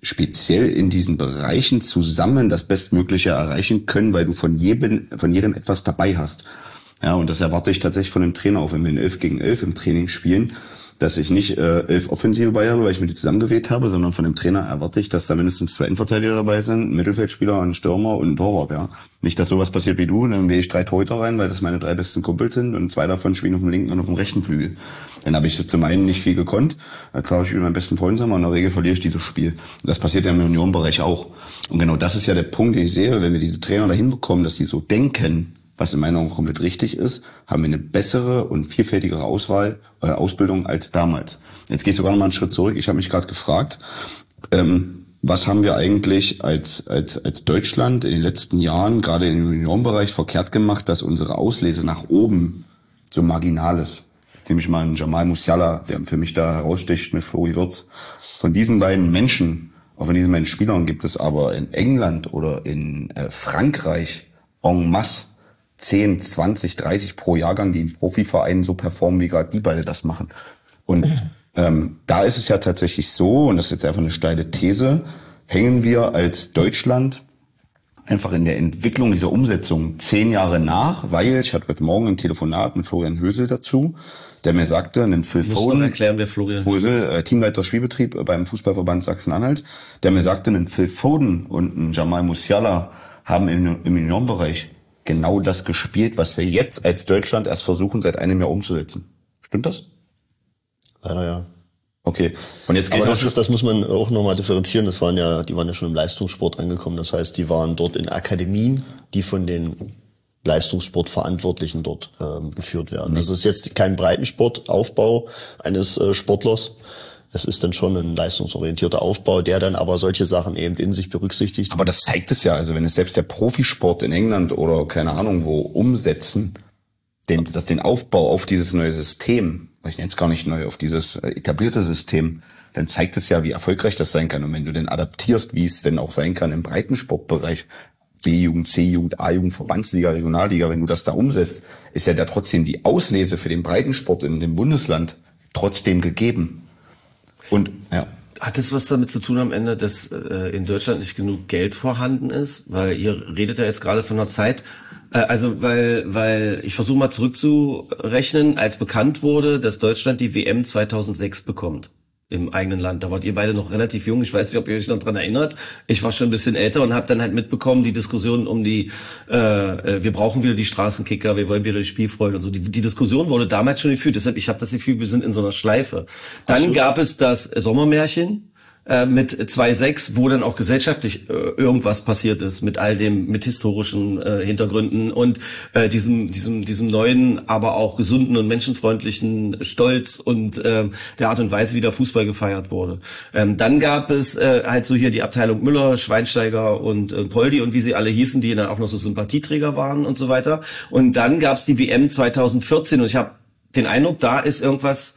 speziell in diesen Bereichen zusammen das Bestmögliche erreichen können, weil du von jedem, von jedem etwas dabei hast. Ja, und das erwarte ich tatsächlich von dem Trainer, auch wenn wir in elf gegen elf im Training spielen, dass ich nicht äh, elf Offensive bei habe, weil ich mir die zusammengewählt habe, sondern von dem Trainer erwarte ich, dass da mindestens zwei Innenverteidiger dabei sind, ein Mittelfeldspieler, ein Stürmer und ein Torwart. Ja, nicht, dass sowas passiert wie du, dann wähle ich drei Torhüter rein, weil das meine drei besten Kumpels sind und zwei davon spielen auf dem linken und auf dem rechten Flügel. Dann habe ich zum einen nicht viel gekonnt, jetzt habe ich über meinen besten Freund zusammen und in der Regel verliere ich dieses Spiel. Und das passiert ja im Juniorenbereich auch. Und genau das ist ja der Punkt, den ich sehe, wenn wir diese Trainer dahin bekommen, dass die so denken, was in meiner Meinung komplett richtig ist, haben wir eine bessere und vielfältigere Auswahl, äh, Ausbildung als damals. Jetzt gehe ich sogar noch mal einen Schritt zurück. Ich habe mich gerade gefragt, ähm, was haben wir eigentlich als, als, als Deutschland in den letzten Jahren, gerade im Juniorenbereich, verkehrt gemacht, dass unsere Auslese nach oben so marginal ist. Jetzt nehme ich mal einen Jamal Musiala, der für mich da heraussticht mit Flori Wirtz. Von diesen beiden Menschen, auch von diesen beiden Spielern, gibt es aber in England oder in äh, Frankreich en masse zehn, zwanzig, dreißig pro Jahrgang, die in Profivereinen so performen, wie gerade die beide das machen. Und ähm, da ist es ja tatsächlich so, und das ist jetzt einfach eine steile These, hängen wir als Deutschland einfach in der Entwicklung dieser Umsetzung zehn Jahre nach, weil ich hatte heute Morgen ein Telefonat mit Florian Hösel dazu, der mir sagte, einen Phil Foden, erklären, wer Florian Hösel, äh, Teamleiter Spielbetrieb beim Fußballverband Sachsen-Anhalt, der mir sagte, einen Phil Foden und einen Jamal Musiala haben im, im Juniorenbereich genau das gespielt, was wir jetzt als Deutschland erst versuchen, seit einem Jahr umzusetzen. Stimmt das? Leider ja. Okay. Und jetzt Aber das ist, das muss man auch nochmal differenzieren. Das waren ja, die waren ja schon im Leistungssport angekommen. Das heißt, die waren dort in Akademien, die von den Leistungssportverantwortlichen dort ähm, geführt werden. Das ist jetzt kein Breitensportaufbau eines äh, Sportlers. Es ist dann schon ein leistungsorientierter Aufbau, der dann aber solche Sachen eben in sich berücksichtigt. Aber das zeigt es ja, also wenn es selbst der Profisport in England oder keine Ahnung wo umsetzen, den, dass den Aufbau auf dieses neue System, ich nenne es gar nicht neu, auf dieses etablierte System, dann zeigt es ja, wie erfolgreich das sein kann. Und wenn du denn adaptierst, wie es denn auch sein kann im Breitensportbereich, B-Jugend, C-Jugend, A-Jugend, Verbandsliga, Regionalliga, wenn du das da umsetzt, ist ja da trotzdem die Auslese für den Breitensport in dem Bundesland trotzdem gegeben. Und ja. Hat es was damit zu tun am Ende, dass äh, in Deutschland nicht genug Geld vorhanden ist? Weil ihr redet ja jetzt gerade von einer Zeit, äh, also weil weil ich versuche mal zurückzurechnen, als bekannt wurde, dass Deutschland die W M zweitausendsechs bekommt im eigenen Land. Da wart ihr beide noch relativ jung. Ich weiß nicht, ob ihr euch noch dran erinnert. Ich war schon ein bisschen älter und habe dann halt mitbekommen, die Diskussion um die, äh, wir brauchen wieder die Straßenkicker, wir wollen wieder die Spielfreude und so. Die, die Diskussion wurde damals schon geführt. Deshalb, ich habe das Gefühl, wir sind in so einer Schleife. Dann Absolut. Gab es das Sommermärchen äh, mit zwei sechs, wo dann auch gesellschaftlich äh, irgendwas passiert ist mit all dem, mit historischen äh, Hintergründen und äh, diesem, diesem, diesem neuen, aber auch gesunden und menschenfreundlichen Stolz und äh, der Art und Weise, wie der Fußball gefeiert wurde. Ähm, dann gab es äh, halt so hier die Abteilung Müller, Schweinsteiger und äh, Poldi und wie sie alle hießen, die dann auch noch so Sympathieträger waren und so weiter. Und dann gab es die W M zweitausendvierzehn und ich habe den Eindruck, da ist irgendwas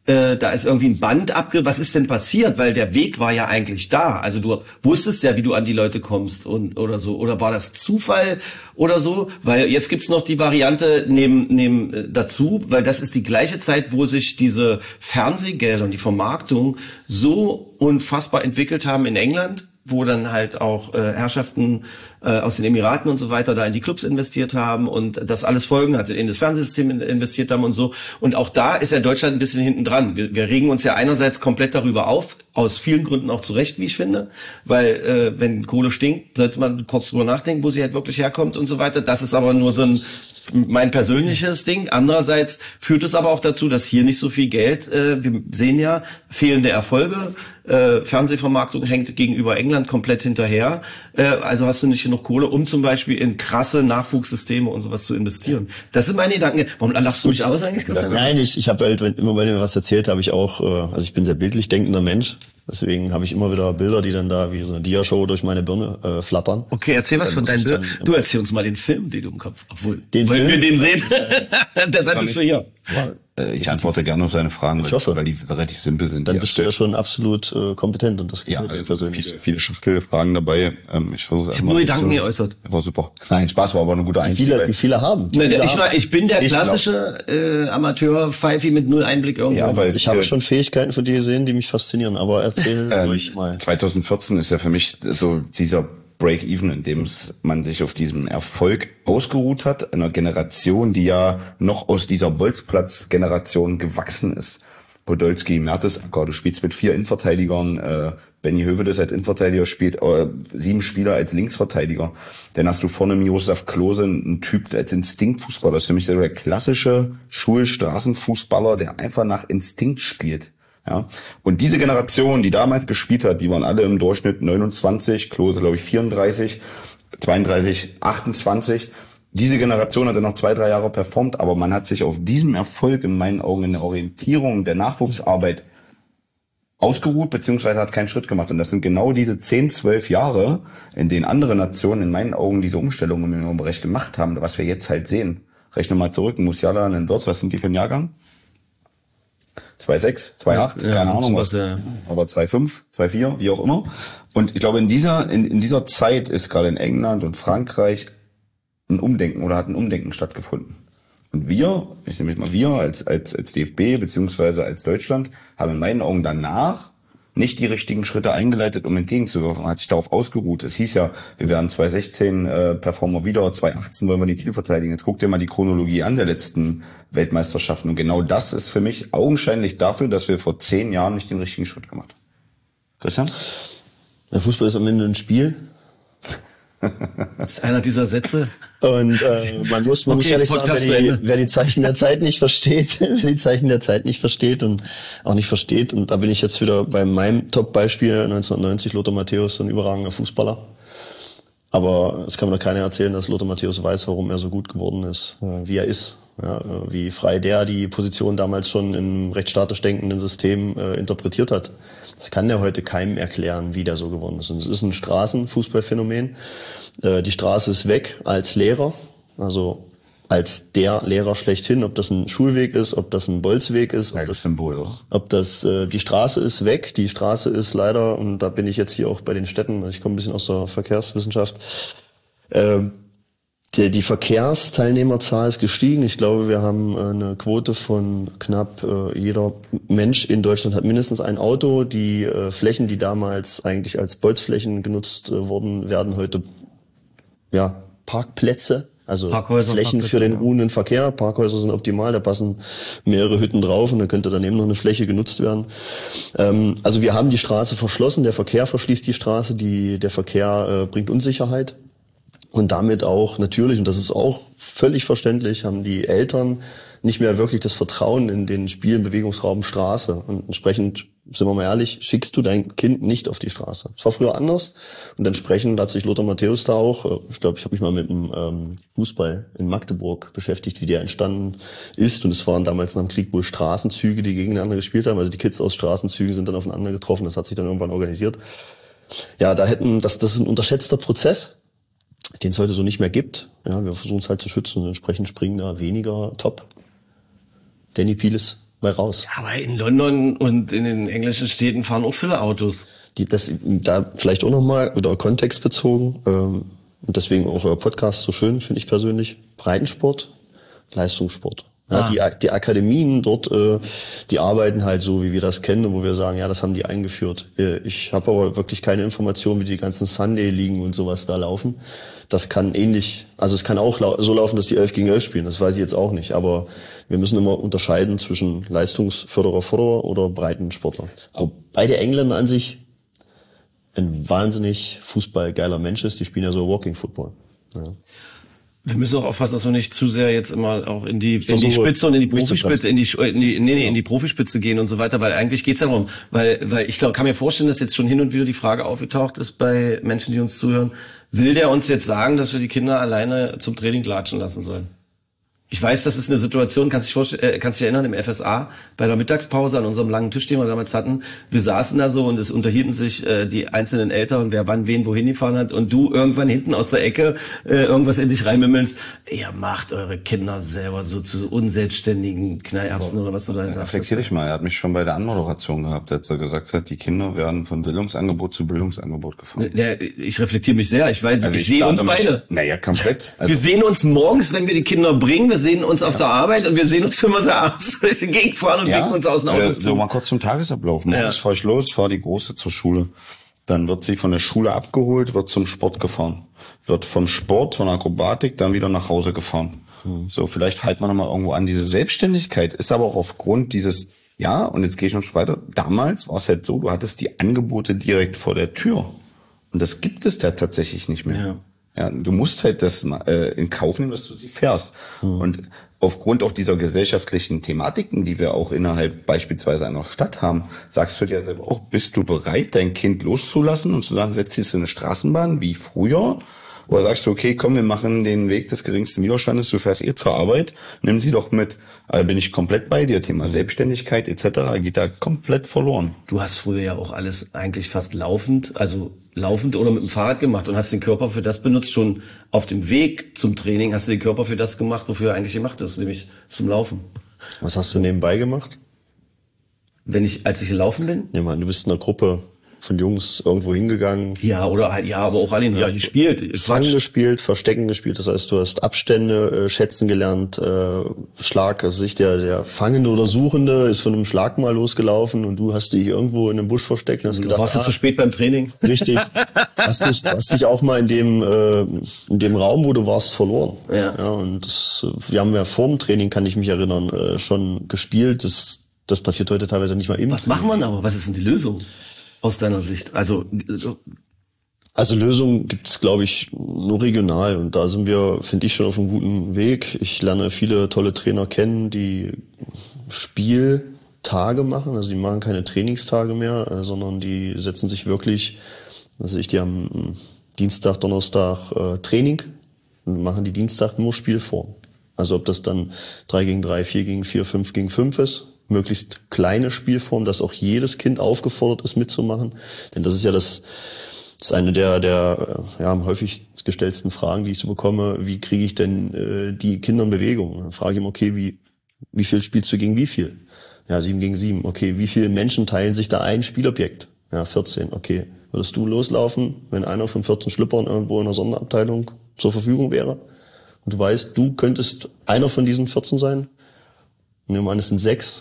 da ist irgendwie ein Band abge... Was ist denn passiert? Weil der Weg war ja eigentlich da. Also du wusstest ja, wie du an die Leute kommst und oder so. Oder war das Zufall oder so? Weil jetzt gibt's noch die Variante neben, neben dazu, weil das ist die gleiche Zeit, wo sich diese Fernsehgelder und die Vermarktung so unfassbar entwickelt haben in England, wo dann halt auch äh, Herrschaften äh, aus den Emiraten und so weiter da in die Clubs investiert haben und das alles Folgen hatte, in das Fernsehsystem investiert haben und so. Und auch da ist ja Deutschland ein bisschen hinten dran. Wir, wir regen uns ja einerseits komplett darüber auf, aus vielen Gründen auch zu Recht, wie ich finde, weil äh, wenn Kohle stinkt, sollte man kurz drüber nachdenken, wo sie halt wirklich herkommt und so weiter. Das ist aber nur so ein mein persönliches Ding. Andererseits führt es aber auch dazu, dass hier nicht so viel Geld, äh, wir sehen ja fehlende Erfolge, äh, Fernsehvermarktung hängt gegenüber England komplett hinterher, äh, also hast du nicht genug Kohle, um zum Beispiel in krasse Nachwuchssysteme und sowas zu investieren. Das sind meine Gedanken. Warum lachst du mich aus eigentlich? Das, nein, ich, ich habe halt, wenn, immer wenn ihr was erzählt, habe ich auch, äh, also ich bin sehr bildlich denkender Mensch. Deswegen habe ich immer wieder Bilder, die dann da wie so eine Dia-Show durch meine Birne äh, flattern. Okay, erzähl was von deinen Bildern. Du erzähl uns mal den Film, den du im Kopf... Obwohl, den wollen Film? wir den sehen? Da seid du hier. Ich antworte gerne auf seine Fragen, ich hoffe. weil die relativ simpel sind. Dann bist du ja schon absolut äh, kompetent und das gefällt ja, mir persönlich. Viele, viele Schachtelfragen dabei. Ähm, ich versuche ich habe nur Gedanken geäußert. War super. Nein, Spaß war aber eine gute Einstieg. Wie viele, wie viele haben? Wie ne, viele ich, haben? war, ich bin der ich klassische äh, Amateur-Pfeifi mit null Einblick irgendwo. Ja, weil ich habe schon Fähigkeiten von dir gesehen, die mich faszinieren, aber erzähl ähm, ruhig mal. zwanzig vierzehn ist ja für mich so dieser Break-Even, in dem man sich auf diesem Erfolg ausgeruht hat, einer Generation, die ja noch aus dieser Bolzplatz-Generation gewachsen ist. Podolski, Mertesacker, du spielst mit vier Innenverteidigern, äh, Benny Hövedes als Innenverteidiger spielt, äh, sieben Spieler als Linksverteidiger. Dann hast du vorne Miroslav Klose, ein Typ als Instinktfußballer. Das ist für mich der klassische Schul-Straßenfußballer, der einfach nach Instinkt spielt. Ja, und diese Generation, die damals gespielt hat, die waren alle im Durchschnitt neunundzwanzig, Klose glaube ich vierunddreißig, zweiunddreißig, achtundzwanzig. Diese Generation hat dann noch zwei, drei Jahre performt, aber man hat sich auf diesem Erfolg in meinen Augen in der Orientierung der Nachwuchsarbeit ausgeruht, beziehungsweise hat keinen Schritt gemacht. Und das sind genau diese zehn, zwölf Jahre, in denen andere Nationen in meinen Augen diese Umstellungen im Bereich gemacht haben, was wir jetzt halt sehen. Rechne mal zurück, Musiala und Wirtz, was sind die für ein Jahrgang? zwei Komma sechs, zwei Komma acht, ja, keine ja, Ahnung was, ja. aber zwei Komma fünf, zwei Komma vier, wie auch immer. Und ich glaube, in dieser in, in dieser Zeit ist gerade in England und Frankreich ein Umdenken oder hat ein Umdenken stattgefunden. Und wir, ich nehme mal wir als als als D F B beziehungsweise als Deutschland, haben in meinen Augen danach nicht die richtigen Schritte eingeleitet, um entgegenzuwirken. Man hat sich darauf ausgeruht. Es hieß ja, wir werden zwanzig sechzehn äh, performen wir wieder, zwanzig achtzehn wollen wir die Titel verteidigen. Jetzt guck dir mal die Chronologie an der letzten Weltmeisterschaften. Und genau das ist für mich augenscheinlich dafür, dass wir vor zehn Jahren nicht den richtigen Schritt gemacht haben. Christian? Der Fußball ist am Ende ein Spiel. Das ist einer dieser Sätze. Und äh, man muss, man Okay, muss ehrlich sagen, Podcast wer die, Ende. wer die Zeichen der Zeit nicht versteht, wer die Zeichen der Zeit nicht versteht und auch nicht versteht. Und da bin ich jetzt wieder bei meinem Top-Beispiel, neunzehnhundertneunzig, Lothar Matthäus, ein überragender Fußballer. Aber es kann mir doch keiner erzählen, dass Lothar Matthäus weiß, warum er so gut geworden ist, äh, wie er ist. Ja, äh, wie frei der die Position damals schon im rechtsstatisch denkenden System äh, interpretiert hat. Das kann der heute keinem erklären, wie der so geworden ist. Und es ist ein Straßenfußballphänomen. Äh, die Straße ist weg als Lehrer, also als der Lehrer schlechthin, ob das ein Schulweg ist, ob das ein Bolzweg ist, ob das, Symbol, oder? ob das äh, die Straße ist weg. Die Straße ist leider, und da bin ich jetzt hier auch bei den Städten, ich komme ein bisschen aus der Verkehrswissenschaft, äh, Die, die Verkehrsteilnehmerzahl ist gestiegen. Ich glaube, wir haben äh, eine Quote von knapp äh, jeder Mensch in Deutschland hat mindestens ein Auto. Die äh, Flächen, die damals eigentlich als Bolzflächen genutzt äh, wurden, werden heute ja Parkplätze, also Parkhäuser, Flächen Parkplätze, für den ja. ruhenden Verkehr. Parkhäuser sind optimal, da passen mehrere Hütten drauf und da könnte daneben noch eine Fläche genutzt werden. Ähm, also wir haben die Straße verschlossen, der Verkehr verschließt die Straße, die, der Verkehr äh, bringt Unsicherheit. Und damit auch natürlich, und das ist auch völlig verständlich, haben die Eltern nicht mehr wirklich das Vertrauen in den Spiel-, Bewegungsraum Straße. Und entsprechend, sind wir mal ehrlich, schickst du dein Kind nicht auf die Straße. Es war früher anders. Und entsprechend hat sich Lothar Matthäus da auch, ich glaube, ich habe mich mal mit dem ähm, Fußball in Magdeburg beschäftigt, wie der entstanden ist. Und es waren damals nach dem Krieg wohl Straßenzüge, die gegeneinander gespielt haben. Also die Kids aus Straßenzügen sind dann aufeinander getroffen. Das hat sich dann irgendwann organisiert. Ja, da hätten, das, das ist ein unterschätzter Prozess, den es heute so nicht mehr gibt. Ja, wir versuchen es halt zu schützen und entsprechend springen da weniger top Danny Piles bei raus. Aber in London und in den englischen Städten fahren auch viele Autos. Die, das, da vielleicht auch nochmal, oder kontextbezogen, ähm, und deswegen auch euer Podcast so schön, finde ich persönlich, Breitensport, Leistungssport. Ja, Ah. die, die Akademien dort, äh, die arbeiten halt so, wie wir das kennen und wo wir sagen, ja, das haben die eingeführt. Äh, Ich habe aber wirklich keine Informationen, wie die ganzen Sunday-Ligen und sowas da laufen. Das kann ähnlich, also es kann auch lau- so laufen, dass die elf gegen elf spielen, das weiß ich jetzt auch nicht. Aber wir müssen immer unterscheiden zwischen Leistungsförderer, Förderer oder Breitensportler. Wobei der Engländer an sich ein wahnsinnig fußballgeiler Mensch ist, die spielen ja so Walking Football. Ja. Wir müssen auch aufpassen, dass wir nicht zu sehr jetzt immer auch in die, in die versuche, Spitze und in die mich zu Profispitze, in die, in die, nee, nee, in die Profispitze gehen und so weiter, weil eigentlich geht's ja darum, weil, weil ich glaube, kann mir vorstellen, dass jetzt schon hin und wieder die Frage aufgetaucht ist bei Menschen, die uns zuhören, will der uns jetzt sagen, dass wir die Kinder alleine zum Training latschen lassen sollen? Ich weiß, das ist eine Situation, kannst dich vorstellen, äh, kannst dich erinnern, im F S A, bei der Mittagspause an unserem langen Tisch, den wir damals hatten, wir saßen da so und es unterhielten sich äh, die einzelnen Eltern, wer wann wen wohin gefahren hat und du irgendwann hinten aus der Ecke äh, irgendwas in dich reinmümmelst, ihr macht eure Kinder selber so zu unselbstständigen Knallerbsen oder was du da sagst. Reflektier dich mal, er hat mich schon bei der Anmoderation gehabt, als er gesagt hat, die Kinder werden von Bildungsangebot zu Bildungsangebot gefahren. Ja, ich reflektiere mich sehr, ich weiß, Also ich, ich sehe uns mich, beide. Naja, komplett. Also, Wir sehen uns morgens, wenn wir die Kinder bringen, wir sehen uns auf der Arbeit und wir sehen uns immer so abends durch die Gegend fahren und ja, winken uns aus dem Auto. äh, so mal kurz zum Tagesablauf. Morgens Ja. fahre ich los, fahre die Große zur Schule. Dann wird sie von der Schule abgeholt, wird zum Sport gefahren. Wird vom Sport, von Akrobatik dann wieder nach Hause gefahren. Hm. So, vielleicht halten wir nochmal irgendwo an. Diese Selbstständigkeit ist aber auch aufgrund dieses, ja, und jetzt gehe ich noch schon weiter. Damals war es halt so, du hattest die Angebote direkt vor der Tür. Und das gibt es da tatsächlich nicht mehr. Ja. Ja, du musst halt das äh, in Kauf nehmen, dass du sie fährst. Mhm. Und aufgrund auch dieser gesellschaftlichen Thematiken, die wir auch innerhalb beispielsweise einer Stadt haben, sagst du dir selber auch, bist du bereit, dein Kind loszulassen und zu sagen, setz sie in eine Straßenbahn wie früher? Oder sagst du, okay, komm, wir machen den Weg des geringsten Widerstandes, du fährst eh zur Arbeit, nimm sie doch mit. Also bin ich komplett bei dir. Thema Selbstständigkeit et cetera geht da komplett verloren. Du hast früher ja auch alles eigentlich fast laufend, also laufend oder mit dem Fahrrad gemacht und hast den Körper für das benutzt. Schon auf dem Weg zum Training hast du den Körper für das gemacht, wofür er eigentlich gemacht ist, nämlich zum Laufen. Was hast du nebenbei gemacht? Wenn ich, als ich gelaufen bin? Ja, man, du bist in einer Gruppe von Jungs irgendwo hingegangen. Ja, oder halt, ja, aber auch alle, ja, gespielt. Fangen gespielt, Verstecken gespielt, das heißt, du hast Abstände äh, schätzen gelernt, äh, Schlag, also sich der, der Fangende oder Suchende ist von einem Schlag mal losgelaufen und du hast dich irgendwo in einem Busch versteckt und hast gedacht, warst du ah, zu spät beim Training? Richtig. hast dich, hast dich auch mal in dem, äh, in dem Raum, wo du warst, verloren. Ja. Ja, und das, wir haben ja vor dem Training, kann ich mich erinnern, äh, schon gespielt, das, das passiert heute teilweise nicht mal im Was Training. macht man aber? Was ist denn die Lösung? Aus deiner Sicht? Also, Also Lösungen gibt's, glaube ich, nur regional und da sind wir, finde ich, schon auf einem guten Weg. Ich lerne viele tolle Trainer kennen, die Spieltage machen, also die machen keine Trainingstage mehr, äh, sondern die setzen sich wirklich, also ich, die haben Dienstag, Donnerstag äh, Training und machen die Dienstag nur Spielform. Also ob das dann drei gegen drei, vier gegen vier, fünf gegen fünf ist, möglichst kleine Spielform, dass auch jedes Kind aufgefordert ist mitzumachen. Denn das ist ja das, das ist eine der, der ja, am häufig gestellten Fragen, die ich so bekomme. Wie kriege ich denn äh, die Kinder in Bewegung? Dann frage ich immer, okay, wie, wie viel spielst du gegen wie viel? Ja, sieben gegen sieben. Okay, wie viele Menschen teilen sich da ein Spielobjekt? Ja, vierzehn. Okay, würdest du loslaufen, wenn einer von vierzehn Schlüppern irgendwo in einer Sonderabteilung zur Verfügung wäre? Und du weißt, du könntest einer von diesen vierzehn sein? Und nehmen wir an, es sind sechs.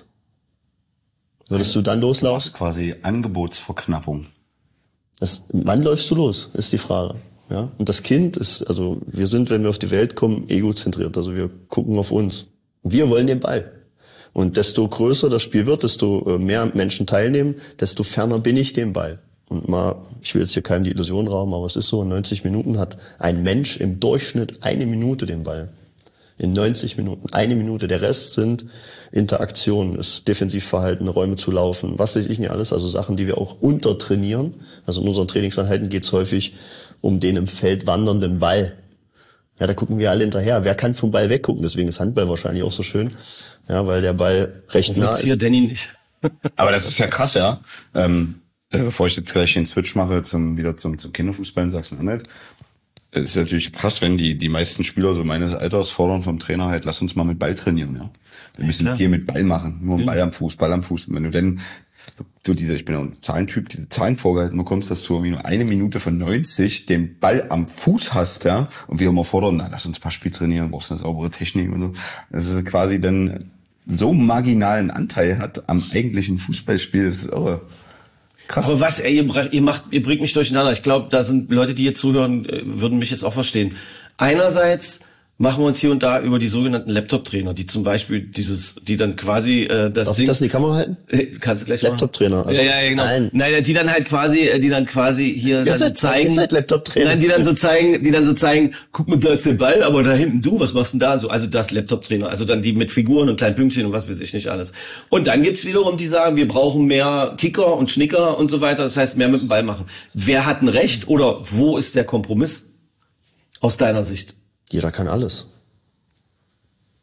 Würdest du dann Du loslaufen? hast quasi Angebotsverknappung. Das, wann läufst du los, ist die Frage. Ja? Und das Kind ist, also wir sind, wenn wir auf die Welt kommen, egozentriert. Also wir gucken auf uns. Wir wollen den Ball. Und desto größer das Spiel wird, desto mehr Menschen teilnehmen, desto ferner bin ich dem Ball. Und mal, ich will jetzt hier keinem die Illusion rauben, aber es ist so, in neunzig Minuten hat ein Mensch im Durchschnitt eine Minute den Ball. In neunzig Minuten, eine Minute. Der Rest sind Interaktionen, ist Defensivverhalten, Räume zu laufen, was weiß ich nicht alles. Also Sachen, die wir auch untertrainieren. Also in unseren Trainingseinheiten geht es häufig um den im Feld wandernden Ball. Ja, da gucken wir alle hinterher. Wer kann vom Ball weggucken? Deswegen ist Handball wahrscheinlich auch so schön. Ja, weil der Ball recht nah ist. hier Danny nicht. Aber das ist ja krass, ja. Ähm, bevor ich jetzt gleich den Switch mache zum wieder zum, zum Kinderfußball in Sachsen-Anhalt. Es ist natürlich krass, wenn die die meisten Spieler so meines Alters fordern vom Trainer halt, lass uns mal mit Ball trainieren, ja. Wir müssen klar. hier mit Ball machen, nur Ball am Fuß, Ball am Fuß. Und wenn du dann so diese, ich bin ja ein Zahlentyp, diese Zahlen vorgehalten bekommst, dass du irgendwie nur eine Minute von neunzig den Ball am Fuß hast, ja, und wir immer fordern, na, lass uns ein paar Spiel trainieren, brauchst eine saubere Technik und so. Das ist quasi dann so marginalen Anteil hat am eigentlichen Fußballspiel, das ist irre. Krass. Aber was, ey, ihr, ihr macht, ihr bringt mich durcheinander. Ich glaube, da sind Leute, die jetzt zuhören, würden mich jetzt auch verstehen. Einerseits machen wir uns hier und da über die sogenannten Laptop-Trainer, die zum Beispiel dieses, die dann quasi äh, das Darf Ding... ich das in die Kamera halten? Äh, Kannst du gleich machen. Laptop-Trainer. Also ja, ja, ja, genau. Nein. Nein, die dann halt quasi, die dann quasi hier dann so seid, zeigen... ihr seid Laptop-Trainer. Nein, die dann so zeigen, die dann so zeigen, guck mal, da ist der Ball, aber da hinten du, was machst denn da? So, also das Laptop-Trainer, also dann die mit Figuren und kleinen Pünktchen und was weiß ich nicht alles. Und dann gibt's wiederum, die sagen, wir brauchen mehr Kicker und Schnicker und so weiter, das heißt mehr mit dem Ball machen. Wer hat ein Recht oder wo ist der Kompromiss? Aus deiner Sicht? Jeder kann alles.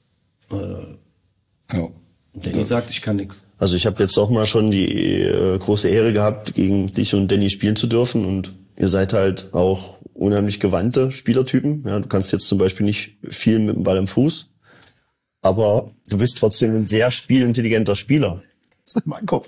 Äh, Ja. Danny sagt, ich kann nichts. Also ich habe jetzt auch mal schon die äh, große Ehre gehabt, gegen dich und Danny spielen zu dürfen. Und ihr seid halt auch unheimlich gewandte Spielertypen. Ja, du kannst jetzt zum Beispiel nicht viel mit dem Ball im Fuß, aber du bist trotzdem ein sehr spielintelligenter Spieler. Mein Kopf.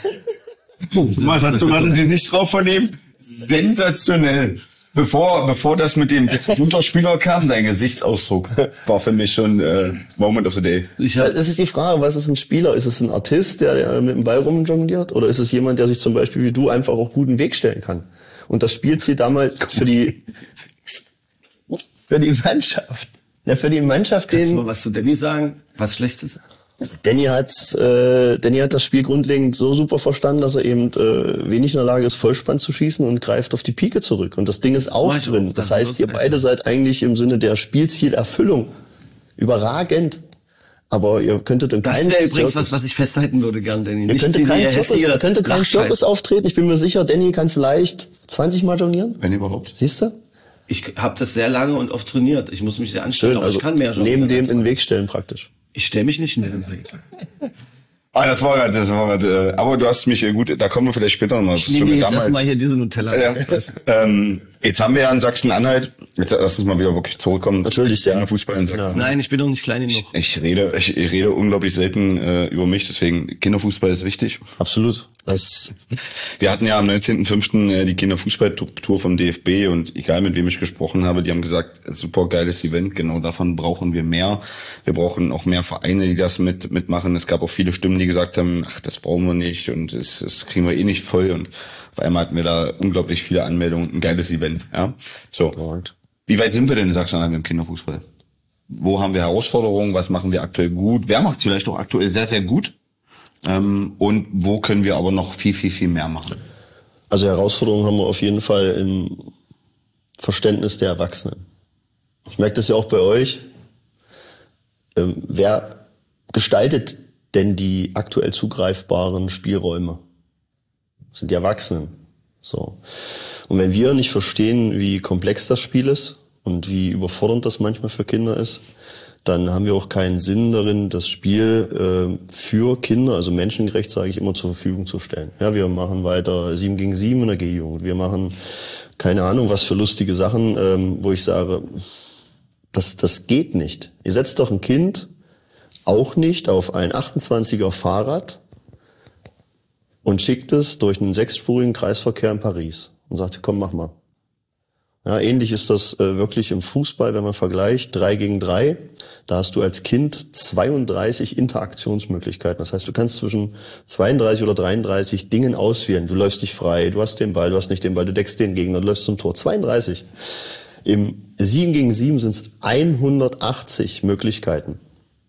Was hast du gerade nicht drauf vernehmen? Sensationell. Bevor, bevor das mit dem Unterspieler kam, dein Gesichtsausdruck war für mich schon äh, Moment of the Day. Ich hab, Das ist die Frage, was ist ein Spieler? Ist es ein Artist, der, der mit dem Ball rumjongliert? Oder ist es jemand, der sich zum Beispiel wie du einfach auch guten Weg stellen kann? Und das Spielziel damals für die, für die Mannschaft. Ja, für die Mannschaft, kannst du den, mal was zu Danny sagen? Was Schlechtes? Danny hat, äh, Danny hat das Spiel grundlegend so super verstanden, dass er eben äh, wenig in der Lage ist, Vollspann zu schießen und greift auf die Pike zurück. Und das Ding ist auch mach ich drin. auch. Das Das heißt, ist ihr wirklich beide seid eigentlich im Sinne der Spielzielerfüllung überragend. Aber ihr könntet in Das keinem wäre übrigens Zirkus- was, was ich festhalten würde gern, Danny. Ihr Nicht könntet diese keinen Zirkus, hässliche ihr könntet keinen Lachscheiß. Zirkus auftreten. Ich bin mir sicher, Danny kann vielleicht zwanzig Mal jonglieren. Wenn überhaupt. Siehst du? Ich habe das sehr lange und oft trainiert. Ich muss mich sehr anstellen, Schön, aber also ich kann mehr schon. neben dem in den Weg stellen praktisch. Ich stelle mich nicht in den Weg. Ah, das war gerade, das war gerade, äh, aber du hast mich äh, gut, da kommen wir vielleicht später nochmal. Ich nehme jetzt erstmal hier diese Nutella. Ja, ähm, jetzt haben wir ja in Sachsen-Anhalt, jetzt lass uns mal wieder wirklich zurückkommen. Natürlich, ja. Fußball in Sachsen. Nein, ich bin doch nicht klein genug. Ich rede, ich, ich rede unglaublich selten äh, über mich, deswegen Kinderfußball ist wichtig. Absolut. Das, Wir hatten ja am neunzehnten fünften äh, die Kinderfußballtour vom D F B und egal mit wem ich gesprochen habe, die haben gesagt, super geiles Event, genau davon brauchen wir mehr. Wir brauchen auch mehr Vereine, die das mit mitmachen. Es gab auch viele Stimmen, die gesagt haben, ach, das brauchen wir nicht und das, das kriegen wir eh nicht voll. Und auf einmal hatten wir da unglaublich viele Anmeldungen, ein geiles Event. Ja, so. Wie weit sind wir denn in Sachsen-Anhalt mit dem Kinderfußball? Wo haben wir Herausforderungen? Was machen wir aktuell gut? Wer macht es vielleicht auch aktuell sehr, sehr gut? Ähm, und wo können wir aber noch viel, viel, viel mehr machen? also Herausforderungen haben wir auf jeden Fall im Verständnis der Erwachsenen. Ich merke das ja auch bei euch. Ähm, wer gestaltet denn die aktuell zugreifbaren Spielräume? Das sind die Erwachsenen. So. Und wenn wir nicht verstehen, wie komplex das Spiel ist und wie überfordernd das manchmal für Kinder ist, dann haben wir auch keinen Sinn darin, das Spiel äh, für Kinder, also menschengerecht, sage ich immer, zur Verfügung zu stellen. Ja, wir machen weiter sieben gegen sieben in der G-Jugend. Wir machen keine Ahnung, was für lustige Sachen, ähm, wo ich sage, das, das geht nicht. Ihr setzt doch ein Kind auch nicht auf ein achtundzwanziger Fahrrad und schickt es durch einen sechsspurigen Kreisverkehr in Paris und sagt, komm, mach mal. Ja, ähnlich ist das äh, wirklich im Fußball, wenn man vergleicht, drei gegen drei. Da hast du als Kind zweiunddreißig Interaktionsmöglichkeiten. Das heißt, du kannst zwischen zweiunddreißig oder dreiunddreißig Dingen auswählen. Du läufst dich frei, du hast den Ball, du hast nicht den Ball, du deckst den Gegner, du läufst zum Tor. zweiunddreißig. Im sieben gegen sieben sind es hundertachtzig Möglichkeiten.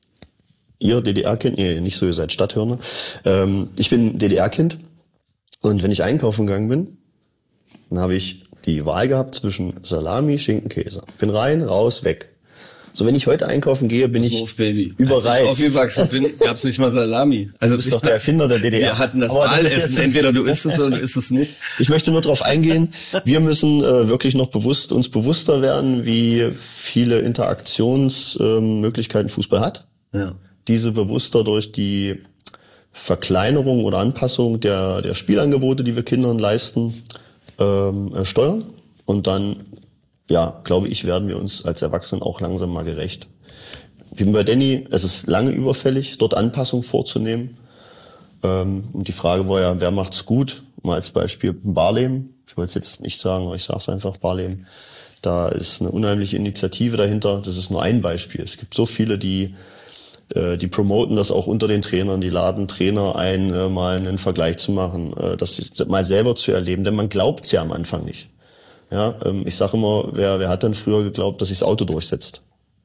Ihr D D R-Kind, nee, nicht so, ihr seid Stadthirner. Ähm, ich bin D D R-Kind und wenn ich einkaufen gegangen bin, dann habe ich die Wahl gehabt zwischen Salami, Schinken, Käse. Bin rein, raus, weg. So, wenn ich heute einkaufen gehe, bin ich Auf, Baby. überreizt. Als ich aufgewachsen bin, gab's nicht mal Salami. Also Du bist doch der Erfinder der D D R. Wir hatten das Aber das ist Wahlessen. jetzt- Entweder du isst es oder isst es nicht. Ich möchte nur darauf eingehen, wir müssen äh, wirklich noch bewusst uns bewusster werden, wie viele Interaktionsmöglichkeiten ähm, Fußball hat. Ja. Diese bewusster durch die Verkleinerung oder Anpassung der, der Spielangebote, die wir Kindern leisten, ähm, äh, steuern. Und dann, ja, glaube ich, werden wir uns als Erwachsenen auch langsam mal gerecht. Wie bei Danny, es ist lange überfällig, dort Anpassungen vorzunehmen. Ähm, und die Frage war ja, wer macht's gut? Mal als Beispiel Barleben. Ich wollte es jetzt nicht sagen, aber ich sage es einfach, Barleben. Da ist eine unheimliche Initiative dahinter. Das ist nur ein Beispiel. Es gibt so viele, die äh, die promoten das auch unter den Trainern, die laden Trainer ein, äh, mal einen Vergleich zu machen, äh, das mal selber zu erleben, denn man glaubt's ja am Anfang nicht. Ja, ähm, ich sage immer, wer, wer hat denn früher geglaubt, dass sich das Auto durchsetzt?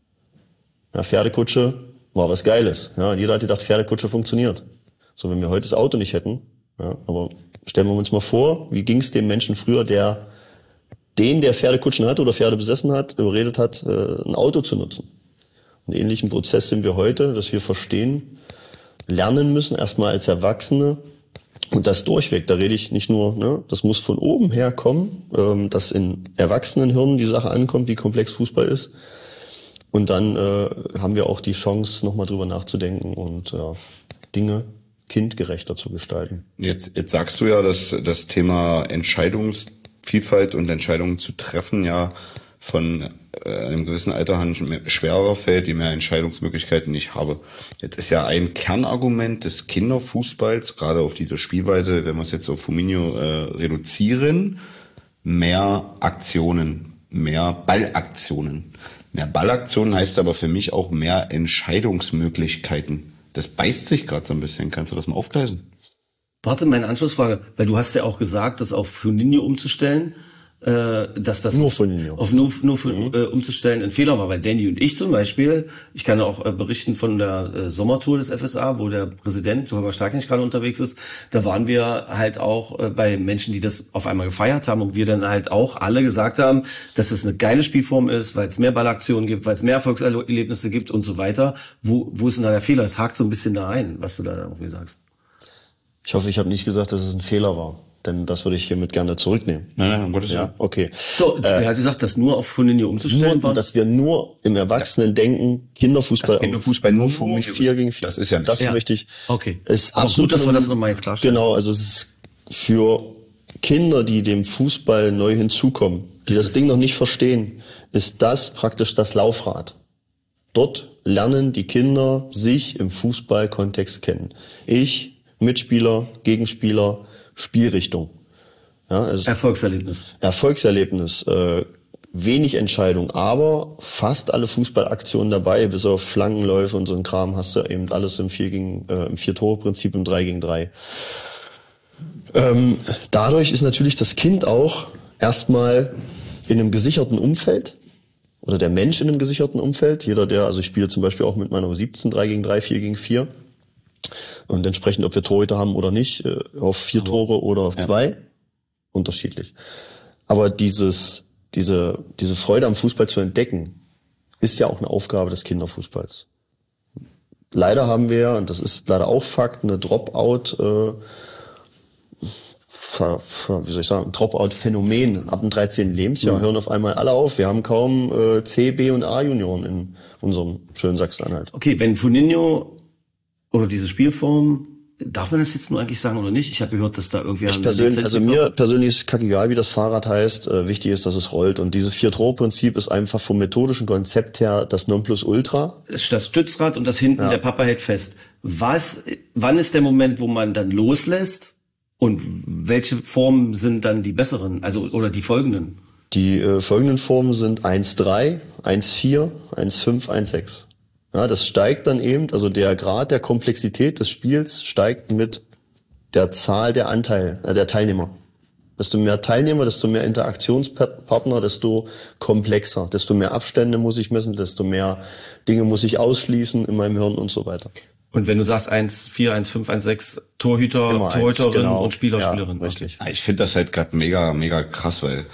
Ja, Pferdekutsche war was Geiles. Ja, jeder hat gedacht, Pferdekutsche funktioniert. So, wenn wir heute das Auto nicht hätten, ja, aber stellen wir uns mal vor, wie ging's dem Menschen früher, der den, der Pferdekutschen hat oder Pferde besessen hat, überredet hat, äh, ein Auto zu nutzen. Einen ähnlichen Prozess sind wir heute, dass wir verstehen, lernen müssen, erstmal als Erwachsene, und das durchweg. Da rede ich nicht nur, ne, das muss von oben her kommen, ähm, dass in Erwachsenenhirnen die Sache ankommt, wie komplex Fußball ist. Und dann äh, haben wir auch die Chance, nochmal drüber nachzudenken und ja, Dinge kindgerechter zu gestalten. Jetzt, jetzt sagst du ja, dass das Thema Entscheidungsvielfalt und Entscheidungen zu treffen ja von äh, einem gewissen Alter an schwerer fällt, je mehr Entscheidungsmöglichkeiten ich habe. Jetzt ist ja ein Kernargument des Kinderfußballs, gerade auf diese Spielweise, wenn wir es jetzt auf Fuminho äh, reduzieren, mehr Aktionen, mehr Ballaktionen. Mehr Ballaktionen heißt aber für mich auch mehr Entscheidungsmöglichkeiten. Das beißt sich gerade so ein bisschen. Kannst du das mal aufgleisen? Warte, meine Anschlussfrage, weil du hast ja auch gesagt, das auf Funinho umzustellen, äh, dass das nur Funinho. auf nur, nur für, mhm. äh, umzustellen ein Fehler war, weil Danny und ich zum Beispiel, ich kann auch äh, berichten von der äh, Sommertour des F S A, wo der Präsident Holger Starknecht gerade unterwegs ist, da waren wir halt auch äh, bei Menschen, die das auf einmal gefeiert haben und wir dann halt auch alle gesagt haben, dass es eine geile Spielform ist, weil es mehr Ballaktionen gibt, weil es mehr Erfolgserlebnisse gibt und so weiter. Wo, wo ist denn da der Fehler? Es hakt so ein bisschen da ein, was du da irgendwie sagst. Ich hoffe, ich habe nicht gesagt, dass es ein Fehler war. Denn das würde ich hiermit gerne zurücknehmen. Nein, nein, um Gottes Willen. Ja, okay. So, äh, er hat gesagt, das nur auf Funinho umzustellen nur, war. dass wir nur im Erwachsenen-Denken Kinderfußball, Kinderfußball nur Fuminho vier gegen vier. Das ist ja nicht. Das Ja. möchte ich. Okay. Ist Aber absolut gut, dass wir das nochmal jetzt klarstellen. Genau, also es ist für Kinder, die dem Fußball neu hinzukommen, die das Ding noch nicht verstehen, ist das praktisch das Laufrad. Dort lernen die Kinder sich im Fußballkontext kennen. Ich, Mitspieler, Gegenspieler, Spielrichtung. Ja, also Erfolgserlebnis. Erfolgserlebnis, äh, wenig Entscheidung, aber fast alle Fußballaktionen dabei, bis auf Flankenläufe und so ein Kram hast du eben alles im vier gegen äh, im Vier-Tore-Prinzip, im drei gegen drei. Ähm, dadurch ist natürlich das Kind auch erstmal in einem gesicherten Umfeld oder der Mensch in einem gesicherten Umfeld. Jeder, der, also ich spiele zum Beispiel auch mit meiner U siebzehn drei gegen drei, vier gegen vier. Und entsprechend, ob wir Torhüter haben oder nicht, äh, auf vier Tore oder auf ja. zwei, unterschiedlich. Aber dieses, diese, diese Freude am Fußball zu entdecken, ist ja auch eine Aufgabe des Kinderfußballs. Leider haben wir, und das ist leider auch Fakt, eine Dropout, äh, wie soll ich sagen, Dropout-Phänomen. Ab dem dreizehnten Lebensjahr mhm. hören auf einmal alle auf. Wir haben kaum äh, C, B und A-Junioren in unserem schönen Sachsen-Anhalt. Okay, wenn Funinho oder diese Spielform, darf man das jetzt nur eigentlich sagen oder nicht? Ich habe gehört, dass da irgendwie ich persönlich, also mir persönlich ist kackegal, wie das Fahrrad heißt. Äh, wichtig ist, dass es rollt. Und dieses Vier-Tor-Prinzip ist einfach vom methodischen Konzept her das Nonplusultra. Das Stützrad und das hinten, ja. Der Papa hält fest. Was, wann ist der Moment, wo man dann loslässt? Und welche Formen sind dann die besseren, also oder die folgenden? Die äh, folgenden Formen sind eins drei, eins vier, eins fünf, eins sechs. Ja, das steigt dann eben, also der Grad der Komplexität des Spiels steigt mit der Zahl der Anteil, äh, der Teilnehmer. Desto mehr Teilnehmer, desto mehr Interaktionspartner, desto komplexer, desto mehr Abstände muss ich messen, desto mehr Dinge muss ich ausschließen in meinem Hirn und so weiter. Und wenn du sagst eins vier, eins fünf, eins sechs, Torhüter, Immer Torhüterin eins, genau. und Spieler, ja, Spielerin. Richtig. Ich finde das halt gerade mega, mega krass, weil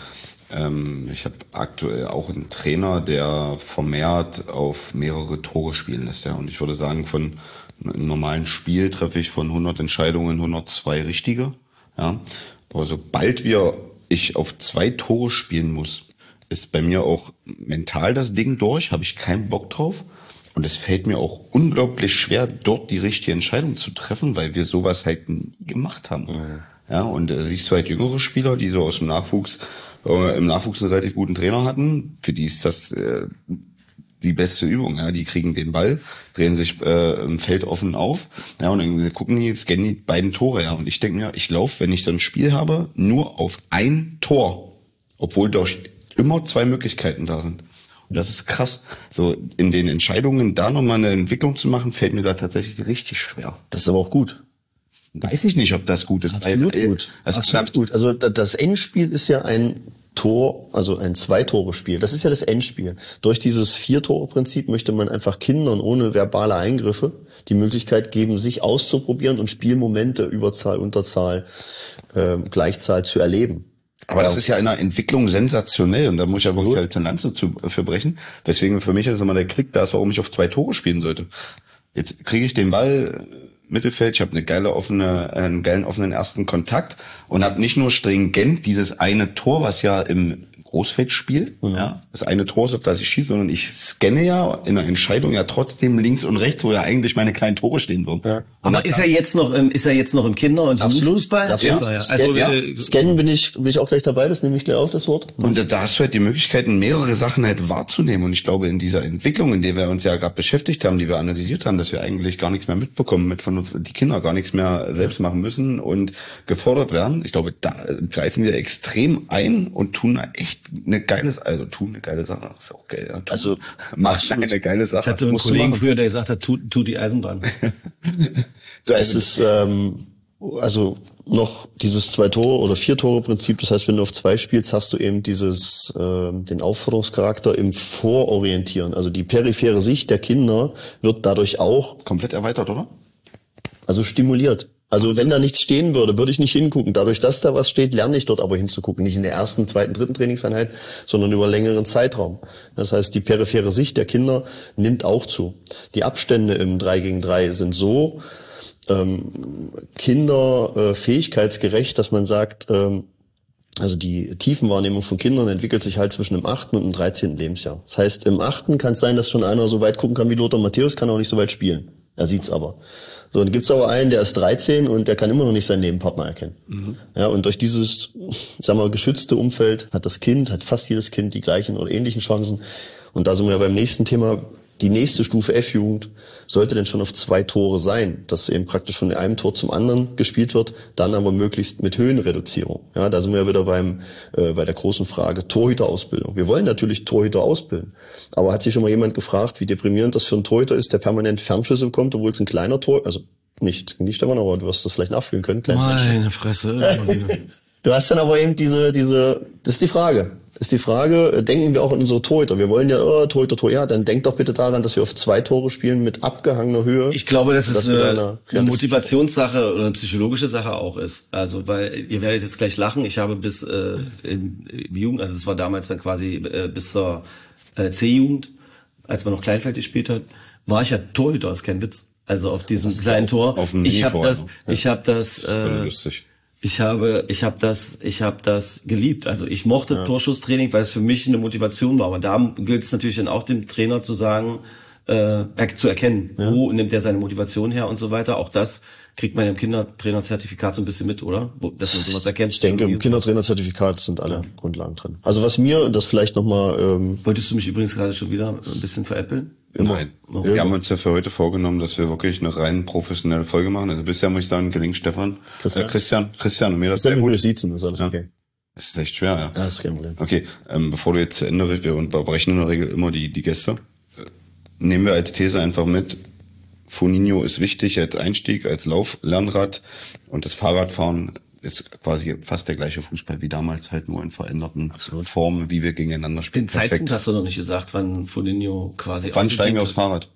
ähm, ich habe aktuell auch einen Trainer, der vermehrt auf mehrere Tore spielen lässt. Ja. Und ich würde sagen, von einem normalen Spiel treffe ich von hundert Entscheidungen hundertzwei richtige. Ja. Aber sobald wir ich auf zwei Tore spielen muss, ist bei mir auch mental das Ding durch, habe ich keinen Bock drauf. Und es fällt mir auch unglaublich schwer, dort die richtige Entscheidung zu treffen, weil wir sowas halt nie gemacht haben. Mhm. Ja, und äh, siehst du halt jüngere Spieler, die so aus dem Nachwuchs, äh, im Nachwuchs einen relativ guten Trainer hatten, für die ist das äh, die beste Übung. Ja, die kriegen den Ball, drehen sich äh, im Feld offen auf, ja, und dann gucken die, scannen die beiden Tore, ja. Und ich denke mir, ich laufe, wenn ich so ein Spiel habe, nur auf ein Tor, obwohl doch immer zwei Möglichkeiten da sind. Und das ist krass. So in den Entscheidungen da nochmal eine Entwicklung zu machen, fällt mir da tatsächlich richtig schwer. Das ist aber auch gut. Weiß ich nicht, ob das gut ist. Absolut weil, gut. Also Absolut gut. Also das Endspiel ist ja ein Tor, also ein Zwei-Tore-Spiel. Das ist ja das Endspiel. Durch dieses Vier-Tore-Prinzip möchte man einfach Kindern ohne verbale Eingriffe die Möglichkeit geben, sich auszuprobieren und Spielmomente, Überzahl, Unterzahl, äh, Gleichzahl zu erleben. Aber das ist ja in der Entwicklung sensationell und da muss ich ja wirklich halt eine Lanze zu verbrechen. Deswegen für mich ist immer der Klick da, ist, warum ich auf zwei Tore spielen sollte. Jetzt kriege ich den Ball Mittelfeld, ich habe eine geile offene, einen geilen offenen ersten Kontakt und habe nicht nur stringent dieses eine Tor, was ja im Großfeldspiel. Mhm. Ja, das eine Tor ist, auf das ich schieße, sondern ich scanne ja in der Entscheidung ja trotzdem links und rechts, wo ja eigentlich meine kleinen Tore stehen würden. Ja. Aber ist er jetzt noch im, ist er jetzt noch im Kinder- und Jugendfußball? Absolut. Ja. Also, ja. Äh, Scannen bin ich, bin ich auch gleich dabei, das nehme ich gleich auf, das Wort. Und da, da hast du halt die Möglichkeiten, mehrere Sachen halt wahrzunehmen. Und ich glaube, in dieser Entwicklung, in der wir uns ja gerade beschäftigt haben, die wir analysiert haben, dass wir eigentlich gar nichts mehr mitbekommen, mit von uns, die Kinder gar nichts mehr selbst machen müssen und gefordert werden. Ich glaube, da greifen wir extrem ein und tun da echt eine geile, also tun eine geile Sache. Das ist auch geil. Ja. Also mach eine geile Sache. Ich hatte einen Kollegen früher, der gesagt hat, tut, tut die Eisenbahn. Es ist ähm, also noch dieses Zwei-Tore- oder Vier-Tore-Prinzip. Das heißt, wenn du auf zwei spielst, hast du eben dieses äh, den Aufforderungscharakter im Vororientieren. Also die periphere Sicht der Kinder wird dadurch auch komplett erweitert, oder? Also stimuliert. Also wenn da nichts stehen würde, würde ich nicht hingucken. Dadurch, dass da was steht, lerne ich dort aber hinzugucken. Nicht in der ersten, zweiten, dritten Trainingseinheit, sondern über längeren Zeitraum. Das heißt, die periphere Sicht der Kinder nimmt auch zu. Die Abstände im drei gegen drei sind so ähm, kinderfähigkeitsgerecht, dass man sagt, ähm, also die Tiefenwahrnehmung von Kindern entwickelt sich halt zwischen dem achten und dem dreizehnten Lebensjahr. Das heißt, im achten kann es sein, dass schon einer so weit gucken kann wie Lothar Matthäus, kann auch nicht so weit spielen. Er sieht's aber. So, dann gibt's aber einen, der ist dreizehn und der kann immer noch nicht seinen Nebenpartner erkennen. Mhm. Ja, und durch dieses, sagen wir, geschützte Umfeld hat das Kind, hat fast jedes Kind die gleichen oder ähnlichen Chancen. Und da sind wir beim nächsten Thema. Die nächste Stufe F-Jugend sollte denn schon auf zwei Tore sein, dass eben praktisch von einem Tor zum anderen gespielt wird, dann aber möglichst mit Höhenreduzierung. Ja, da sind wir wieder beim äh, bei der großen Frage Torhüterausbildung. Wir wollen natürlich Torhüter ausbilden, aber hat sich schon mal jemand gefragt, wie deprimierend das für einen Torhüter ist, der permanent Fernschüsse bekommt, obwohl es ein kleiner Tor, also nicht nicht Stefan, aber du wirst das vielleicht nachfühlen können. Meine Fresse. Du hast dann aber eben diese diese, das ist die Frage. Ist die Frage, denken wir auch an unsere Torhüter? Wir wollen ja, oh, Torhüter, Torhüter, ja, dann denkt doch bitte daran, dass wir auf zwei Tore spielen mit abgehangener Höhe. Ich glaube, dass es eine, eine Motivationssache oder eine psychologische Sache auch ist. Also, weil, ihr werdet jetzt gleich lachen, ich habe bis äh, im, im Jugend, also es war damals dann quasi äh, bis zur äh, C-Jugend, als man noch Kleinfeld gespielt hat, war ich ja Torhüter, ist kein Witz. Also auf diesem kleinen auf, Tor. Auf dem ich habe das, ja. ich habe das, das ist äh, lustig. Ich habe, ich habe das, ich habe das geliebt. Also ich mochte ja. Torschusstraining, weil es für mich eine Motivation war. Aber da gilt es natürlich dann auch dem Trainer zu sagen, äh, zu erkennen, ja. wo nimmt er seine Motivation her und so weiter. Auch das kriegt man im Kindertrainerzertifikat so ein bisschen mit, oder? Wo, dass man sowas erkennt. Ich denke, im Kindertrainerzertifikat sind alle ja. Grundlagen drin. Also was mir, das vielleicht nochmal... Ähm, Wolltest du mich übrigens gerade schon wieder ein bisschen veräppeln? Nein. Okay. Wir haben uns ja für heute vorgenommen, dass wir wirklich eine rein professionelle Folge machen. Also bisher muss ich sagen, gelingt Stefan, Christian, äh, Christian, Christian und mir das sehr gut. Siezen, ist alles ja. okay. Das ist echt schwer, ja. Ja, das ist kein Problem. Okay, ähm, bevor du jetzt zu Ende redest, wir unterbrechen in der Regel immer die, die Gäste. Nehmen wir als These einfach mit, Foninho ist wichtig als Einstieg, als Lauflernrad und das Fahrradfahren ist quasi fast der gleiche Fußball wie damals, halt nur in veränderten Absolut. Formen, wie wir gegeneinander spielen. Den Perfekt. Zeitpunkt hast du noch nicht gesagt, wann Foninho quasi... Wann steigen wir aufs Fahrrad?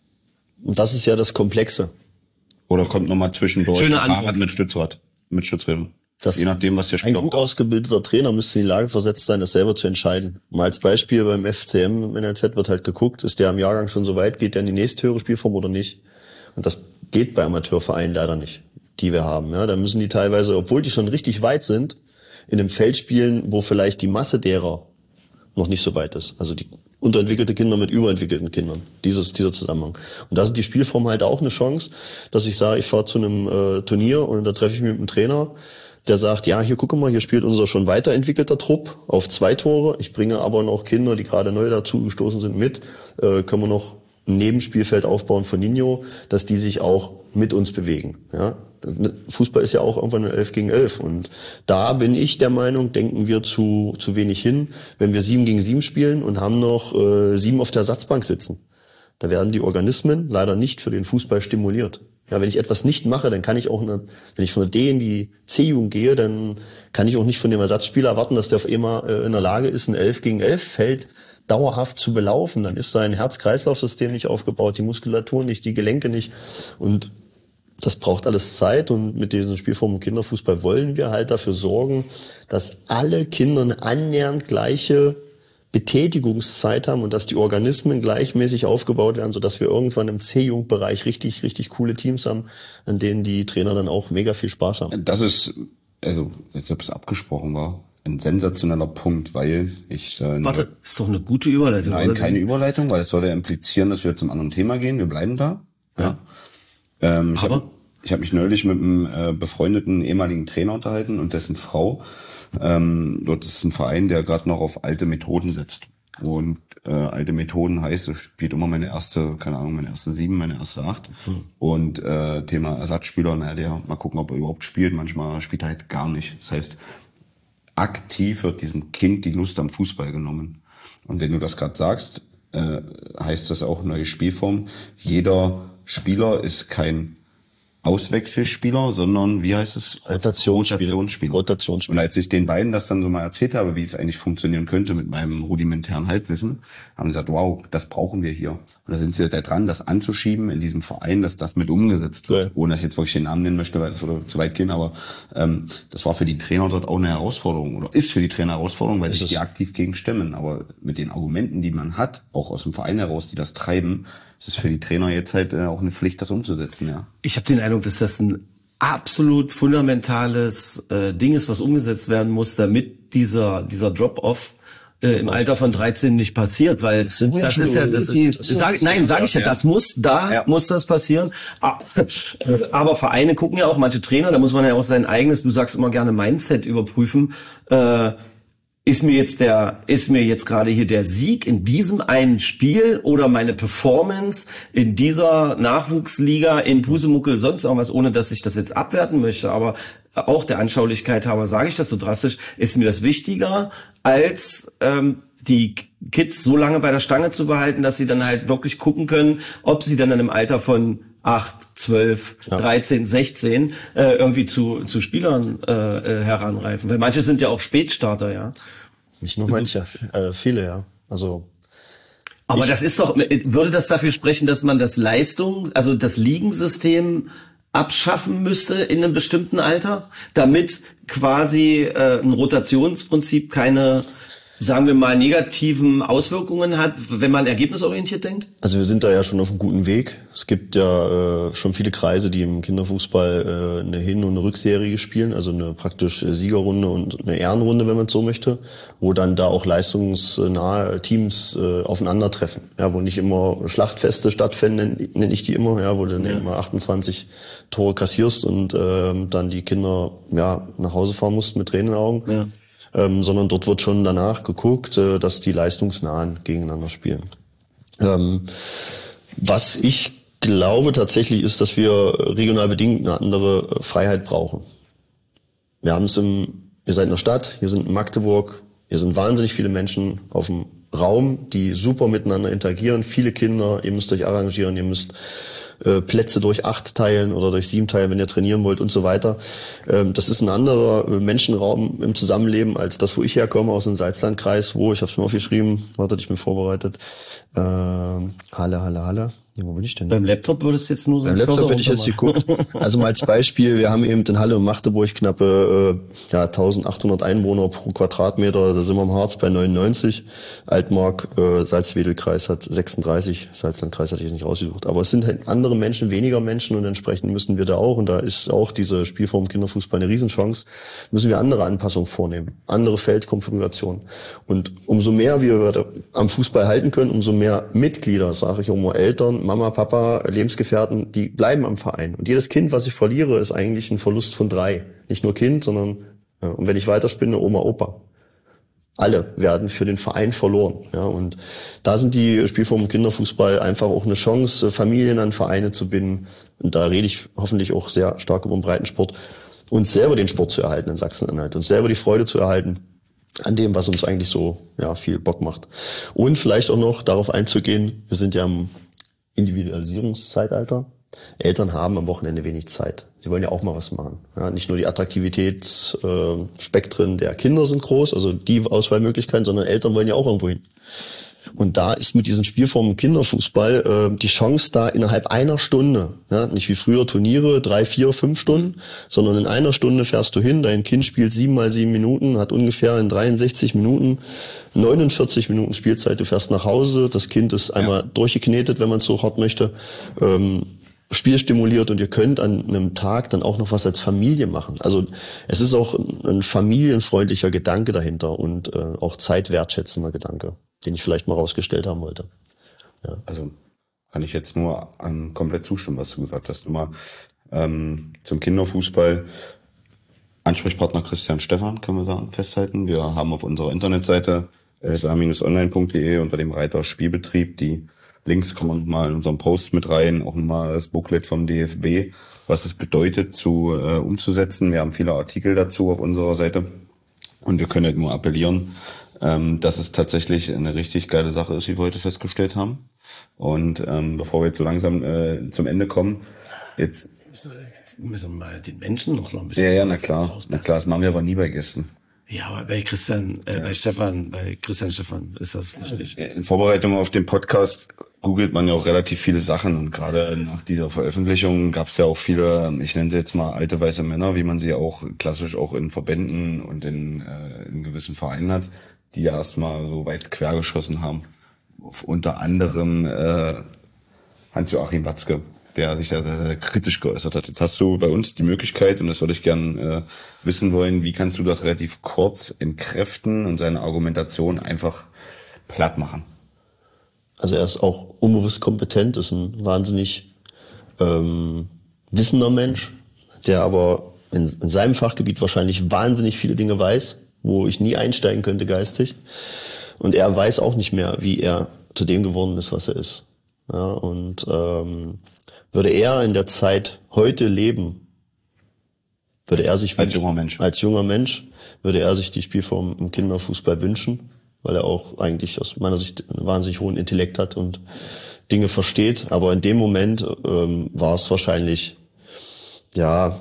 Und das ist ja das Komplexe. Oder kommt nochmal zwischendurch Schöne ein Fahrrad mit Stützrad, mit Stützrädern? Das Je nachdem, was der Spieler Ein gut ausgebildeter Trainer müsste in die Lage versetzt sein, das selber zu entscheiden. Mal als Beispiel beim F C M im N L Z wird halt geguckt, ist der im Jahrgang schon so weit, geht der in die nächste höhere Spielform oder nicht? Und das geht bei Amateurvereinen leider nicht, die wir haben. Ja, da müssen die teilweise, obwohl die schon richtig weit sind, in einem Feld spielen, wo vielleicht die Masse derer noch nicht so weit ist. Also die unterentwickelte Kinder mit überentwickelten Kindern. Dieses, dieser Zusammenhang. Und da sind die Spielformen halt auch eine Chance, dass ich sage, ich fahre zu einem äh, Turnier und da treffe ich mich mit einem Trainer, der sagt, ja, hier gucke mal, hier spielt unser schon weiterentwickelter Trupp auf zwei Tore. Ich bringe aber noch Kinder, die gerade neu dazu gestoßen sind, mit. Äh, können wir noch ein Nebenspielfeld aufbauen von Nino, dass die sich auch mit uns bewegen. Ja? Fußball ist ja auch irgendwann ein elf gegen elf. Und da bin ich der Meinung, denken wir zu zu wenig hin, wenn wir sieben gegen sieben spielen und haben noch äh, sieben auf der Ersatzbank sitzen. Da werden die Organismen leider nicht für den Fußball stimuliert. Ja, wenn ich etwas nicht mache, dann kann ich auch, eine, wenn ich von der D in die C-Jugend gehe, dann kann ich auch nicht von dem Ersatzspieler erwarten, dass der auf einmal äh, in der Lage ist, ein elf gegen elf Feld dauerhaft zu belaufen. Dann ist sein Herz-Kreislauf-System nicht aufgebaut, die Muskulatur nicht, die Gelenke nicht. Und das braucht alles Zeit. Und mit diesen Spielformen Kinderfußball wollen wir halt dafür sorgen, dass alle Kinder eine annähernd gleiche Betätigungszeit haben und dass die Organismen gleichmäßig aufgebaut werden, sodass wir irgendwann im C-Jugendbereich richtig, richtig coole Teams haben, an denen die Trainer dann auch mega viel Spaß haben. Das ist, also, als ob es abgesprochen war, ein sensationeller Punkt, weil ich... Äh, Warte, ist doch eine gute Überleitung. Nein, oder? keine Überleitung, weil es würde ja implizieren, dass wir zum anderen Thema gehen. Wir bleiben da. Ja. Ähm, ich habe ich hab mich neulich mit einem äh, befreundeten ehemaligen Trainer unterhalten und dessen Frau. Ähm, dort ist ein Verein, der gerade noch auf alte Methoden setzt. Und äh, alte Methoden heißt, es spielt immer meine erste, keine Ahnung, meine erste sieben, meine erste acht. Hm. Und äh, Thema Ersatzspieler, naja, der mal gucken, ob er überhaupt spielt. Manchmal spielt er halt gar nicht. Das heißt, aktiv wird diesem Kind die Lust am Fußball genommen. Und wenn du das gerade sagst, äh, heißt das auch neue Spielform. Jeder Spieler ist kein Auswechselspieler, sondern, wie heißt es? Rotationsspieler. Rotationsspieler. Rotationsspieler. Und als ich den beiden das dann so mal erzählt habe, wie es eigentlich funktionieren könnte mit meinem rudimentären Halbwissen, haben sie gesagt, wow, das brauchen wir hier. Und da sind sie da dran, das anzuschieben in diesem Verein, dass das mit umgesetzt wird. Ja. Ohne dass ich jetzt wirklich den Namen nennen möchte, weil das würde zu weit gehen, aber ähm, das war für die Trainer dort auch eine Herausforderung oder ist für die Trainer eine Herausforderung, weil sich die aktiv gegen stemmen. Aber mit den Argumenten, die man hat, auch aus dem Verein heraus, die das treiben, es ist für die Trainer jetzt halt äh, auch eine Pflicht, das umzusetzen, ja. Ich habe den Eindruck, dass das ein absolut fundamentales äh, Ding ist, was umgesetzt werden muss, damit dieser dieser Drop-off äh, im Alter von dreizehn nicht passiert, weil das, das ist ja das, das sag, nein, sage ich ja, das muss da ja. muss das passieren. Aber Vereine gucken ja auch, manche Trainer, da muss man ja auch sein eigenes, du sagst immer gerne Mindset überprüfen. Äh, Ist mir jetzt der, ist mir jetzt gerade hier der Sieg in diesem einen Spiel oder meine Performance in dieser Nachwuchsliga in Pusemuckel sonst irgendwas, ohne dass ich das jetzt abwerten möchte, aber auch der Anschaulichkeit halber sage ich das so drastisch, ist mir das wichtiger, als ähm, die Kids so lange bei der Stange zu behalten, dass sie dann halt wirklich gucken können, ob sie dann in einem Alter von acht, zwölf, ja. dreizehn, sechzehn äh, irgendwie zu zu Spielern äh, heranreifen. Weil manche sind ja auch Spätstarter, ja. Nicht nur manche, äh, viele, ja. Also aber das ist doch, würde das dafür sprechen, dass man das Leistung, also das Ligensystem abschaffen müsste in einem bestimmten Alter, damit quasi äh, ein Rotationsprinzip keine, sagen wir mal, negativen Auswirkungen hat, wenn man ergebnisorientiert denkt? Also wir sind da ja schon auf einem guten Weg. Es gibt ja äh, schon viele Kreise, die im Kinderfußball äh, eine Hin- und eine Rückserie spielen, also eine praktisch Siegerrunde und eine Ehrenrunde, wenn man so möchte, wo dann da auch leistungsnahe Teams äh, aufeinandertreffen, ja, wo nicht immer Schlachtfeste stattfinden, nenne ich die immer, ja, wo du dann ja. immer achtundzwanzig Tore kassierst und äh, dann die Kinder ja nach Hause fahren musst mit Tränen in den Augen. Ja. Ähm, sondern dort wird schon danach geguckt, äh, dass die leistungsnahen gegeneinander spielen. Ähm, was ich glaube tatsächlich ist, dass wir regional bedingt eine andere Freiheit brauchen. Wir haben es im, ihr seid in der Stadt, hier sind in Magdeburg, hier sind wahnsinnig viele Menschen auf dem Raum, die super miteinander interagieren, viele Kinder, ihr müsst euch arrangieren, ihr müsst äh, Plätze durch acht teilen oder durch sieben teilen, wenn ihr trainieren wollt und so weiter. Ähm, das ist ein anderer Menschenraum im Zusammenleben als das, wo ich herkomme, aus dem Salzlandkreis, wo, ich habe es mir aufgeschrieben, wartet, ich bin vorbereitet, äh, Halle, Halle, Halle. Ja, wo bin ich denn? Beim Laptop würdest du jetzt nur so... Beim Laptop hätte ich jetzt geguckt. Also mal als Beispiel, wir haben eben in Halle und Magdeburg knappe äh, ja, eintausendachthundert Einwohner pro Quadratmeter, da sind wir im Harz bei neunundneunzig. Altmark, äh, Salzwedelkreis hat sechsunddreißig, Salzlandkreis hatte ich jetzt nicht rausgesucht. Aber es sind halt andere Menschen, weniger Menschen und entsprechend müssen wir da auch, und da ist auch diese Spielform Kinderfußball eine Riesenchance, müssen wir andere Anpassungen vornehmen, andere Feldkonfigurationen. Und umso mehr wir am Fußball halten können, umso mehr Mitglieder, sage ich auch mal, Eltern, Mama, Papa, Lebensgefährten, die bleiben am Verein. Und jedes Kind, was ich verliere, ist eigentlich ein Verlust von drei. Nicht nur Kind, sondern, ja, und wenn ich weiterspinne, Oma, Opa. Alle werden für den Verein verloren. Ja, und da sind die Spielformen Kinderfußball einfach auch eine Chance, Familien an Vereine zu binden. Und da rede ich hoffentlich auch sehr stark über den Breitensport. Uns selber den Sport zu erhalten in Sachsen-Anhalt. Uns selber die Freude zu erhalten an dem, was uns eigentlich so ja viel Bock macht. Und vielleicht auch noch darauf einzugehen, wir sind ja im Individualisierungszeitalter. Eltern haben am Wochenende wenig Zeit. Sie wollen ja auch mal was machen. Ja, nicht nur die Attraktivitätsspektren äh, der Kinder sind groß, also die Auswahlmöglichkeiten, sondern Eltern wollen ja auch irgendwo hin. Und da ist mit diesen Spielformen Kinderfußball äh, die Chance da innerhalb einer Stunde, ja, nicht wie früher Turniere, drei, vier, fünf Stunden, sondern in einer Stunde fährst du hin, dein Kind spielt sieben mal sieben Minuten, hat ungefähr in dreiundsechzig Minuten neunundvierzig Minuten Spielzeit, du fährst nach Hause, das Kind ist einmal ja. durchgeknetet, wenn man es so hart möchte. Ähm, spielstimuliert und ihr könnt an einem Tag dann auch noch was als Familie machen. Also es ist auch ein familienfreundlicher Gedanke dahinter und äh, auch zeitwertschätzender Gedanke, den ich vielleicht mal rausgestellt haben wollte. Ja. Also kann ich jetzt nur an komplett zustimmen, was du gesagt hast. Immer ähm, zum Kinderfußball Ansprechpartner Christian Stephan, können wir sagen, festhalten. Wir haben auf unserer Internetseite s a Bindestrich online punkt de unter dem Reiter Spielbetrieb die Links kommen mal in unserem Post mit rein, auch mal das Booklet vom D F B, was es bedeutet zu äh, umzusetzen. Wir haben viele Artikel dazu auf unserer Seite und wir können halt nur appellieren, ähm, dass es tatsächlich eine richtig geile Sache ist, wie wir heute festgestellt haben. Und ähm, bevor wir jetzt so langsam äh, zum Ende kommen, jetzt Jetzt müssen wir mal den Menschen noch noch ein bisschen. ja, ja, na klar, na klar, das machen wir aber nie bei Gästen. Ja, aber bei Christian, äh, ja. bei Stefan, bei Christian Stefan ist das richtig. In Vorbereitung auf den Podcast googelt man ja auch relativ viele Sachen und gerade nach dieser Veröffentlichung gab es ja auch viele, ich nenne sie jetzt mal alte weiße Männer, wie man sie auch klassisch auch in Verbänden und in, äh, in gewissen Vereinen hat, die ja erstmal so weit quergeschossen haben. Auf unter anderem äh, Hans-Joachim Watzke, der sich da sehr, sehr kritisch geäußert hat. Jetzt hast du bei uns die Möglichkeit, und das würde ich gern äh, wissen wollen, wie kannst du das relativ kurz entkräften und seine Argumentation einfach platt machen? Also er ist auch unbewusst kompetent, ist ein wahnsinnig ähm, wissender Mensch, der aber in, in seinem Fachgebiet wahrscheinlich wahnsinnig viele Dinge weiß, wo ich nie einsteigen könnte geistig. Und er weiß auch nicht mehr, wie er zu dem geworden ist, was er ist. Ja, und ähm, würde er in der Zeit heute leben, würde er sich als junger Mensch, als junger Mensch, würde er sich die Spielform im Kinderfußball wünschen, weil er auch eigentlich aus meiner Sicht einen wahnsinnig hohen Intellekt hat und Dinge versteht. Aber in dem Moment ähm, war es wahrscheinlich, ja,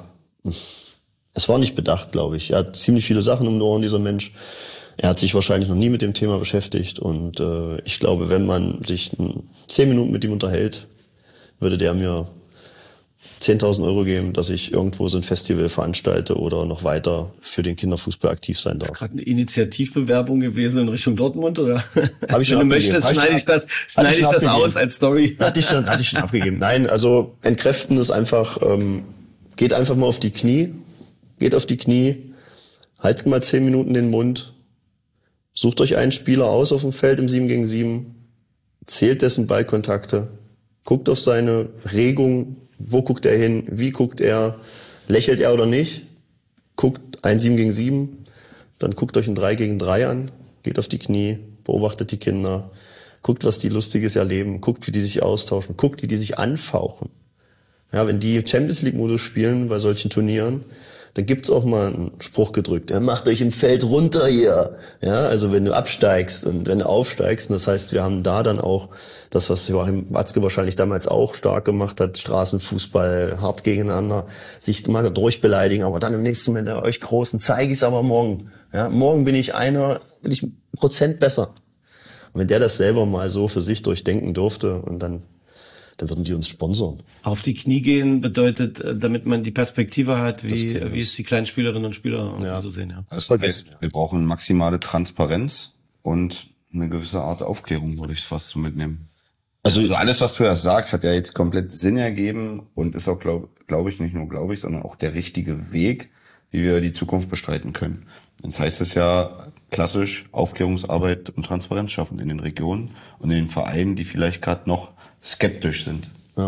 es war nicht bedacht, glaube ich. Er hat ziemlich viele Sachen um die Ohren, dieser Mensch. Er hat sich wahrscheinlich noch nie mit dem Thema beschäftigt. Und äh, ich glaube, wenn man sich zehn Minuten mit ihm unterhält, würde der mir zehntausend Euro geben, dass ich irgendwo so ein Festival veranstalte oder noch weiter für den Kinderfußball aktiv sein darf. Ist gerade eine Initiativbewerbung gewesen in Richtung Dortmund, oder? Habe ich schon Wenn du abgegeben. möchtest, schneide ich das, schneide ich das aus als Story. Hatte ich schon, hatte ich schon abgegeben. Nein, also entkräften ist einfach, ähm, geht einfach mal auf die Knie, geht auf die Knie, haltet mal zehn Minuten den Mund, sucht euch einen Spieler aus auf dem Feld im sieben gegen sieben, zählt dessen Ballkontakte, guckt auf seine Regung, wo guckt er hin, wie guckt er, lächelt er oder nicht, guckt ein sieben gegen sieben, dann guckt euch ein drei gegen drei an, geht auf die Knie, beobachtet die Kinder, guckt, was die Lustiges erleben, guckt, wie die sich austauschen, guckt, wie die sich anfauchen. Ja, wenn die Champions League-Modus spielen bei solchen Turnieren, dann gibt's auch mal einen Spruch gedrückt, ja, macht euch im Feld runter hier. Ja, also wenn du absteigst und wenn du aufsteigst, und das heißt, wir haben da dann auch das, was Joachim Watzke wahrscheinlich damals auch stark gemacht hat, Straßenfußball, hart gegeneinander, sich mal durchbeleidigen, aber dann im nächsten Moment, ja, euch Großen zeige ich's aber morgen. Ja, morgen bin ich einer, bin ich ein Prozent besser. Und wenn der das selber mal so für sich durchdenken durfte und dann dann würden die uns sponsern. Auf die Knie gehen bedeutet, damit man die Perspektive hat, wie, wie es die kleinen Spielerinnen und Spieler ja. so sehen. Ja. Das heißt, wir brauchen maximale Transparenz und eine gewisse Art Aufklärung, würde ich fast so mitnehmen. Also alles, was du da sagst, hat ja jetzt komplett Sinn ergeben und ist auch, glaube glaub ich, nicht nur glaube ich, sondern auch der richtige Weg, wie wir die Zukunft bestreiten können. Jetzt heißt es ja klassisch Aufklärungsarbeit und Transparenz schaffen in den Regionen und in den Vereinen, die vielleicht gerade noch skeptisch sind. Ja.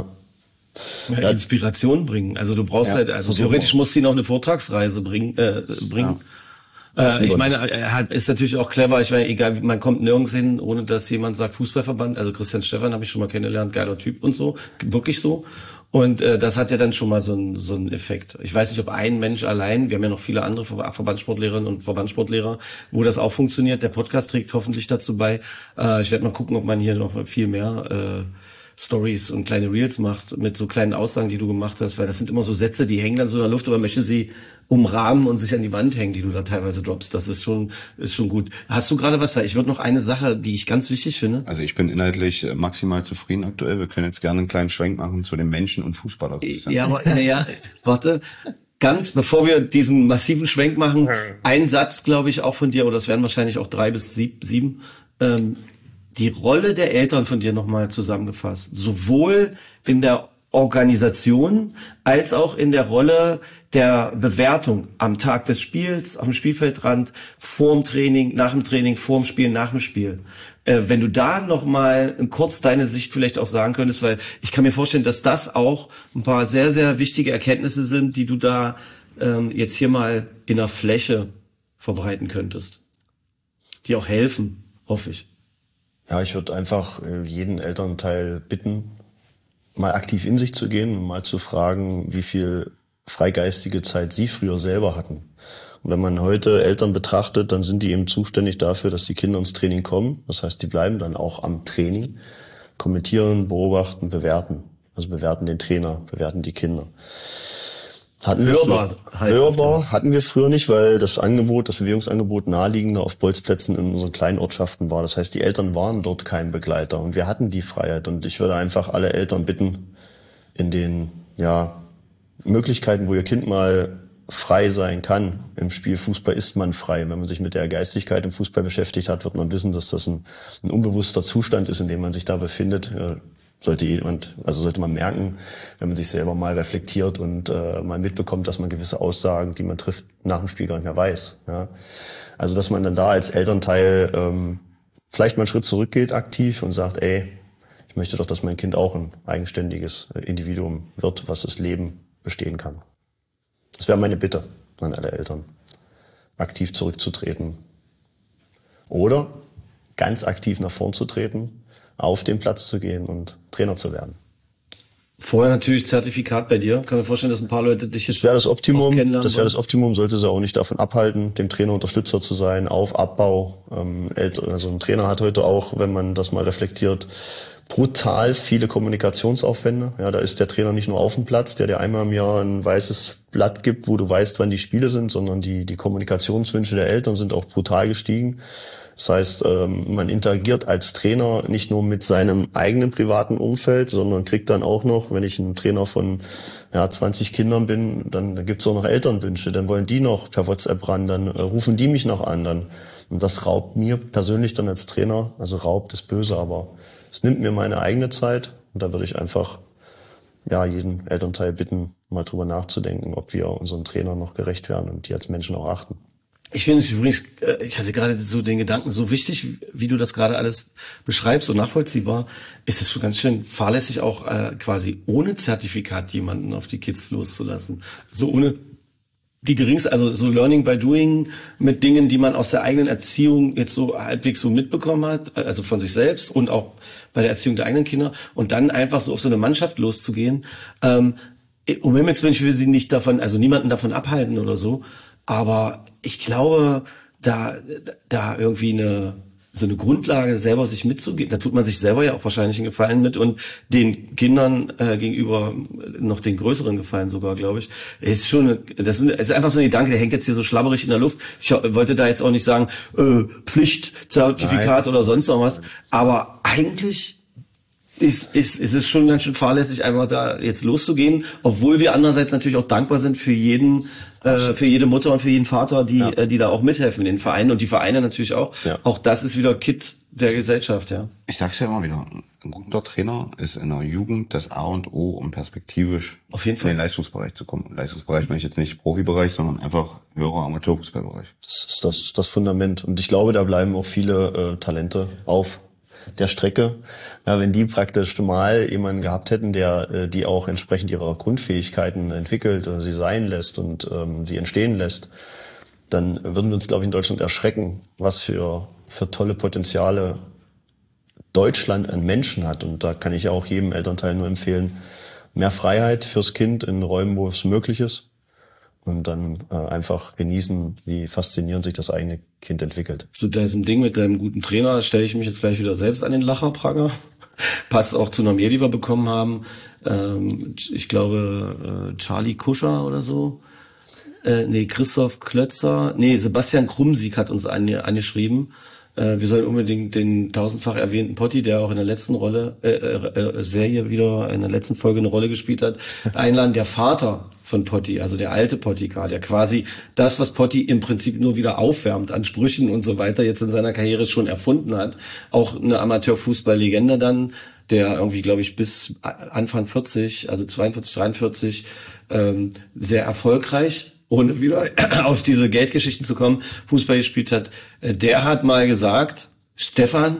Ja, Inspiration bringen. Also du brauchst ja, halt, also theoretisch muss sie noch eine Vortragsreise bringen. Äh, bringen. Ja. Äh, ich meine, er hat, ist natürlich auch clever. Ich meine, egal, man kommt nirgends hin, ohne dass jemand sagt Fußballverband. Also Christian Stephan habe ich schon mal kennengelernt, geiler Typ und so, wirklich so. Und äh, das hat ja dann schon mal so einen so einen Effekt. Ich weiß nicht, ob ein Mensch allein, wir haben ja noch viele andere Ver- Verbandssportlehrerinnen und Verbandssportlehrer, wo das auch funktioniert. Der Podcast trägt hoffentlich dazu bei. Äh, ich werde mal gucken, ob man hier noch viel mehr äh, Stories und kleine Reels macht mit so kleinen Aussagen, die du gemacht hast, weil das sind immer so Sätze, die hängen dann so in der Luft, aber man möchte sie umrahmen und sich an die Wand hängen, die du da teilweise droppst. Das ist schon ist schon gut. Hast du gerade was? Ich würde noch eine Sache, die ich ganz wichtig finde. Also ich bin inhaltlich maximal zufrieden aktuell. Wir können jetzt gerne einen kleinen Schwenk machen zu den Menschen und Fußballer. Ja, aber naja, warte. Ganz, bevor wir diesen massiven Schwenk machen, ein Satz, glaube ich, auch von dir, oder es werden wahrscheinlich auch drei bis sieb, sieben, ähm, die Rolle der Eltern von dir nochmal zusammengefasst. Sowohl in der Organisation als auch in der Rolle der Bewertung am Tag des Spiels, auf dem Spielfeldrand, vorm Training, nach dem Training, vorm Spiel, nach dem Spiel. Äh, wenn du da noch mal kurz deine Sicht vielleicht auch sagen könntest, weil ich kann mir vorstellen, dass das auch ein paar sehr, sehr wichtige Erkenntnisse sind, die du da ähm, jetzt hier mal in der Fläche verbreiten könntest. Die auch helfen, hoffe ich. Ja, ich würde einfach jeden Elternteil bitten, mal aktiv in sich zu gehen und mal zu fragen, wie viel freigeistige Zeit sie früher selber hatten. Und wenn man heute Eltern betrachtet, dann sind die eben zuständig dafür, dass die Kinder ins Training kommen. Das heißt, die bleiben dann auch am Training, kommentieren, beobachten, bewerten. Also bewerten den Trainer, bewerten die Kinder. Hatten hörbar, wir, halt hörbar hatten wir früher nicht, weil das Angebot, das Bewegungsangebot naheliegender auf Bolzplätzen in unseren kleinen Ortschaften war. Das heißt, die Eltern waren dort kein Begleiter und wir hatten die Freiheit. Und ich würde einfach alle Eltern bitten, in den ja Möglichkeiten, wo ihr Kind mal frei sein kann. Im Spiel Fußball ist man frei. Wenn man sich mit der Geistigkeit im Fußball beschäftigt hat, wird man wissen, dass das ein, ein unbewusster Zustand ist, in dem man sich da befindet. Sollte jemand, also sollte man merken, wenn man sich selber mal reflektiert und äh, mal mitbekommt, dass man gewisse Aussagen, die man trifft, nach dem Spiel gar nicht mehr weiß. Ja? Also dass man dann da als Elternteil ähm, vielleicht mal einen Schritt zurückgeht aktiv und sagt, ey, ich möchte doch, dass mein Kind auch ein eigenständiges Individuum wird, was das Leben bestehen kann. Das wäre meine Bitte an alle Eltern, aktiv zurückzutreten. Oder ganz aktiv nach vorn zu treten, auf den Platz zu gehen und Trainer zu werden. Vorher natürlich Zertifikat bei dir. Kann mir vorstellen, dass ein paar Leute dich jetzt das wäre das Optimum. kennenlernen. Das wäre das Optimum, sollte sie auch nicht davon abhalten, dem Trainer Unterstützer zu sein, Auf-, Abbau. Ähm, also ein Trainer hat heute auch, wenn man das mal reflektiert, brutal viele Kommunikationsaufwände. Ja, da ist der Trainer nicht nur auf dem Platz, der dir einmal im Jahr ein weißes Blatt gibt, wo du weißt, wann die Spiele sind, sondern die, die Kommunikationswünsche der Eltern sind auch brutal gestiegen. Das heißt, man interagiert als Trainer nicht nur mit seinem eigenen privaten Umfeld, sondern kriegt dann auch noch, wenn ich ein Trainer von ja, zwanzig Kindern bin, dann, dann gibt's auch noch Elternwünsche. Dann wollen die noch per WhatsApp ran, dann äh, rufen die mich noch an. Dann, und das raubt mir persönlich dann als Trainer, also raubt ist böse, aber es nimmt mir meine eigene Zeit. Und da würde ich einfach ja jeden Elternteil bitten, mal drüber nachzudenken, ob wir unseren Trainern noch gerecht werden und die als Menschen auch achten. Ich finde es übrigens, ich hatte gerade so den Gedanken, so wichtig, wie du das gerade alles beschreibst, so nachvollziehbar, ist es schon ganz schön fahrlässig auch äh, quasi ohne Zertifikat jemanden auf die Kids loszulassen. So ohne die geringste, also so Learning by Doing mit Dingen, die man aus der eigenen Erziehung jetzt so halbwegs so mitbekommen hat, also von sich selbst und auch bei der Erziehung der eigenen Kinder und dann einfach so auf so eine Mannschaft loszugehen. Ähm, um Himmels Willen, ich will sie nicht davon, also niemanden davon abhalten oder so, aber ich glaube, da, da irgendwie eine, so eine Grundlage selber sich mitzugeben, da tut man sich selber ja auch wahrscheinlich einen Gefallen mit und den Kindern äh, gegenüber noch den größeren Gefallen sogar, glaube ich. Ist schon, das ist einfach so ein Gedanke, der hängt jetzt hier so schlabberig in der Luft. Ich wollte da jetzt auch nicht sagen, äh, Pflichtzertifikat Nein. oder sonst noch was, aber eigentlich ist, ist, ist es schon ganz schön fahrlässig, einfach da jetzt loszugehen, obwohl wir andererseits natürlich auch dankbar sind für jeden, äh, für jede Mutter und für jeden Vater, die, ja. äh, die da auch mithelfen in den Vereinen und die Vereine natürlich auch. Ja. Auch das ist wieder Kit der Gesellschaft, ja. Ich sag's ja immer wieder, ein guter Trainer ist in der Jugend das A und O, um perspektivisch auf jeden Fall in den Leistungsbereich zu kommen. Leistungsbereich meine ich jetzt nicht Profibereich, sondern einfach höherer Amateurfußballbereich. Das ist das, das Fundament. Und ich glaube, da bleiben auch viele äh, Talente auf der Strecke. Ja, wenn die praktisch mal jemanden gehabt hätten, der äh, die auch entsprechend ihrer Grundfähigkeiten entwickelt, äh, sie sein lässt und ähm, sie entstehen lässt, dann würden wir uns, glaube ich, in Deutschland erschrecken, was für für tolle Potenziale Deutschland an Menschen hat. Und da kann ich auch jedem Elternteil nur empfehlen, mehr Freiheit fürs Kind in Räumen, wo es möglich ist. Und dann äh, einfach genießen, wie faszinierend sich das eigene Kind entwickelt. Zu diesem Ding mit deinem guten Trainer stelle ich mich jetzt gleich wieder selbst an den Lacherpranger. Passt auch zu einer Mail, die wir bekommen haben. Ähm, ich glaube, äh, Charlie Kuscher oder so. Äh, nee, Christoph Klötzer. Nee, Sebastian Krumsieg hat uns ange- angeschrieben. Äh, wir sollen unbedingt den tausendfach erwähnten Potti, der auch in der letzten Rolle, äh, äh, Serie wieder in der letzten Folge eine Rolle gespielt hat, einladen. Der Vater von Potti, also der alte Potti gerade, der quasi das, was Potti im Prinzip nur wieder aufwärmt an Sprüchen und so weiter, jetzt in seiner Karriere schon erfunden hat. Auch eine Amateurfußball-Legende dann der irgendwie, glaube ich, bis Anfang vierzig, also zweiundvierzig, dreiundvierzig, ähm, sehr erfolgreich, ohne wieder auf diese Geldgeschichten zu kommen, Fußball gespielt hat. Der hat mal gesagt, Stefan,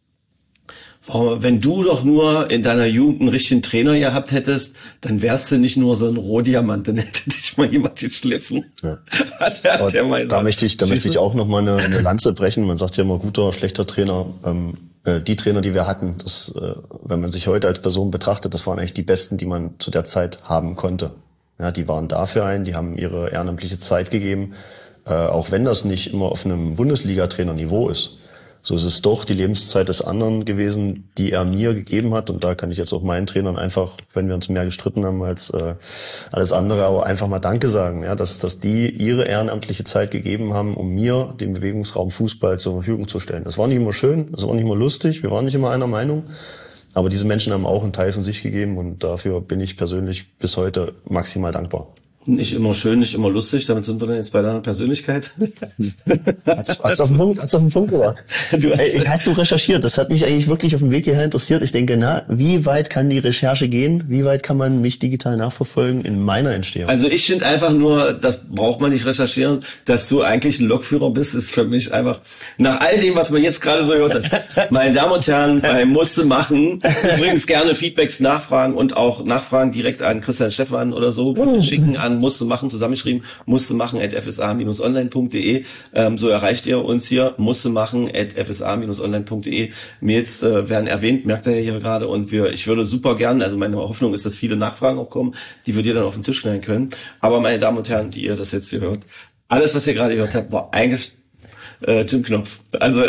wenn du doch nur in deiner Jugend einen richtigen Trainer gehabt hättest, dann wärst du nicht nur so ein Rohdiamant, dann hätte dich mal jemand geschliffen. Ja. Hat der, hat der mal da möchte ich, da möchte ich auch noch mal eine, eine Lanze brechen. Man sagt ja immer guter, schlechter Trainer. Ähm, äh, die Trainer, die wir hatten, das, äh, wenn man sich heute als Person betrachtet, das waren eigentlich die besten, die man zu der Zeit haben konnte. Ja, die waren da für einen, die haben ihre ehrenamtliche Zeit gegeben, äh, auch wenn das nicht immer auf einem Bundesliga-Trainer-Niveau ist. So ist es doch die Lebenszeit des anderen gewesen, die er mir gegeben hat. Und da kann ich jetzt auch meinen Trainern einfach, wenn wir uns mehr gestritten haben als äh, alles andere, aber einfach mal Danke sagen, ja, dass dass die ihre ehrenamtliche Zeit gegeben haben, um mir den Bewegungsraum Fußball zur Verfügung zu stellen. Das war nicht immer schön, das war nicht immer lustig, wir waren nicht immer einer Meinung. Aber diese Menschen haben auch einen Teil von sich gegeben und dafür bin ich persönlich bis heute maximal dankbar. Nicht immer schön, nicht immer lustig, damit sind wir dann jetzt bei deiner Persönlichkeit. Hat's, hat's auf den Punkt, hat's auf den Punkt gebracht. Du hast, hast du recherchiert? Das hat mich eigentlich wirklich auf dem Weg hierher interessiert. Ich denke, na, wie weit kann die Recherche gehen? Wie weit kann man mich digital nachverfolgen in meiner Entstehung? Also ich finde einfach nur, das braucht man nicht recherchieren, dass du eigentlich ein Lokführer bist, ist für mich einfach, nach all dem, was man jetzt gerade so gehört hat, meine Damen und Herren, bei Musste machen, übrigens gerne Feedbacks nachfragen und auch Nachfragen direkt an Christian Stefan oder so schicken an musste machen, zusammengeschrieben, musste machen at f s a dash online punkt d e. Ähm, so erreicht ihr uns hier, musste machen at f s a dash online punkt d e. Mails äh, werden erwähnt, merkt ihr ja hier gerade, und wir, ich würde super gern, also meine Hoffnung ist, dass viele Nachfragen auch kommen, die wir dir dann auf den Tisch knallen können. Aber meine Damen und Herren, die ihr das jetzt hier hört, alles, was ihr gerade gehört habt, war eigentlich äh, Jim Knopf. Also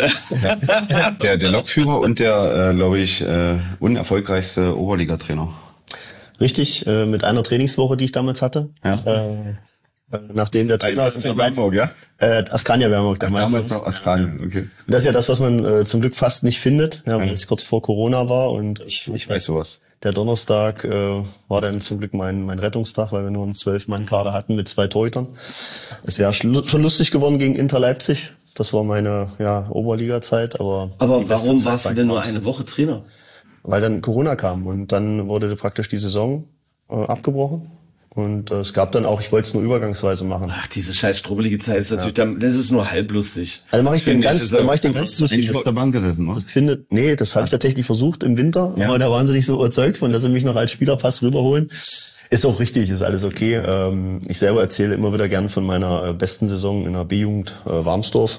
der, der Lokführer und der, äh, glaube ich, äh, unerfolgreichste Oberligatrainer. Richtig, äh, mit einer Trainingswoche, die ich damals hatte. Ja. Äh, nachdem der Trainer aus Bernburg, ja? Äh, Askania Bernburg damals. Damals noch Askania, okay. Das ist ja das, was man äh, zum Glück fast nicht findet, ja, weil ja. es kurz vor Corona war und ich, ich weiß sowas. Der Donnerstag äh, war dann zum Glück mein mein Rettungstag, weil wir nur einen zwölf-Mann-Kader hatten mit zwei Torhütern. Es wäre schon lustig geworden gegen Inter Leipzig. Das war meine ja Oberliga-Zeit, aber aber warum warst du denn nur eine Woche Trainer? Weil dann Corona kam und dann wurde praktisch die Saison äh, abgebrochen. Und äh, es gab dann auch, ich wollte es nur übergangsweise machen. Ach, diese scheiß strubbelige Zeit ist natürlich, ja. dann, das ist nur halblustig. Also mache ich den ganz, dann mache ich den ganz lustig. auf der Bank gesessen, oder? Das findet, nee, das habe ich tatsächlich versucht im Winter, ja. aber da waren sie nicht so überzeugt von, dass sie mich noch als Spielerpass rüberholen. Ist auch richtig, ist alles okay. Ähm, ich selber erzähle immer wieder gern von meiner äh, besten Saison in der B-Jugend äh, Warmsdorf.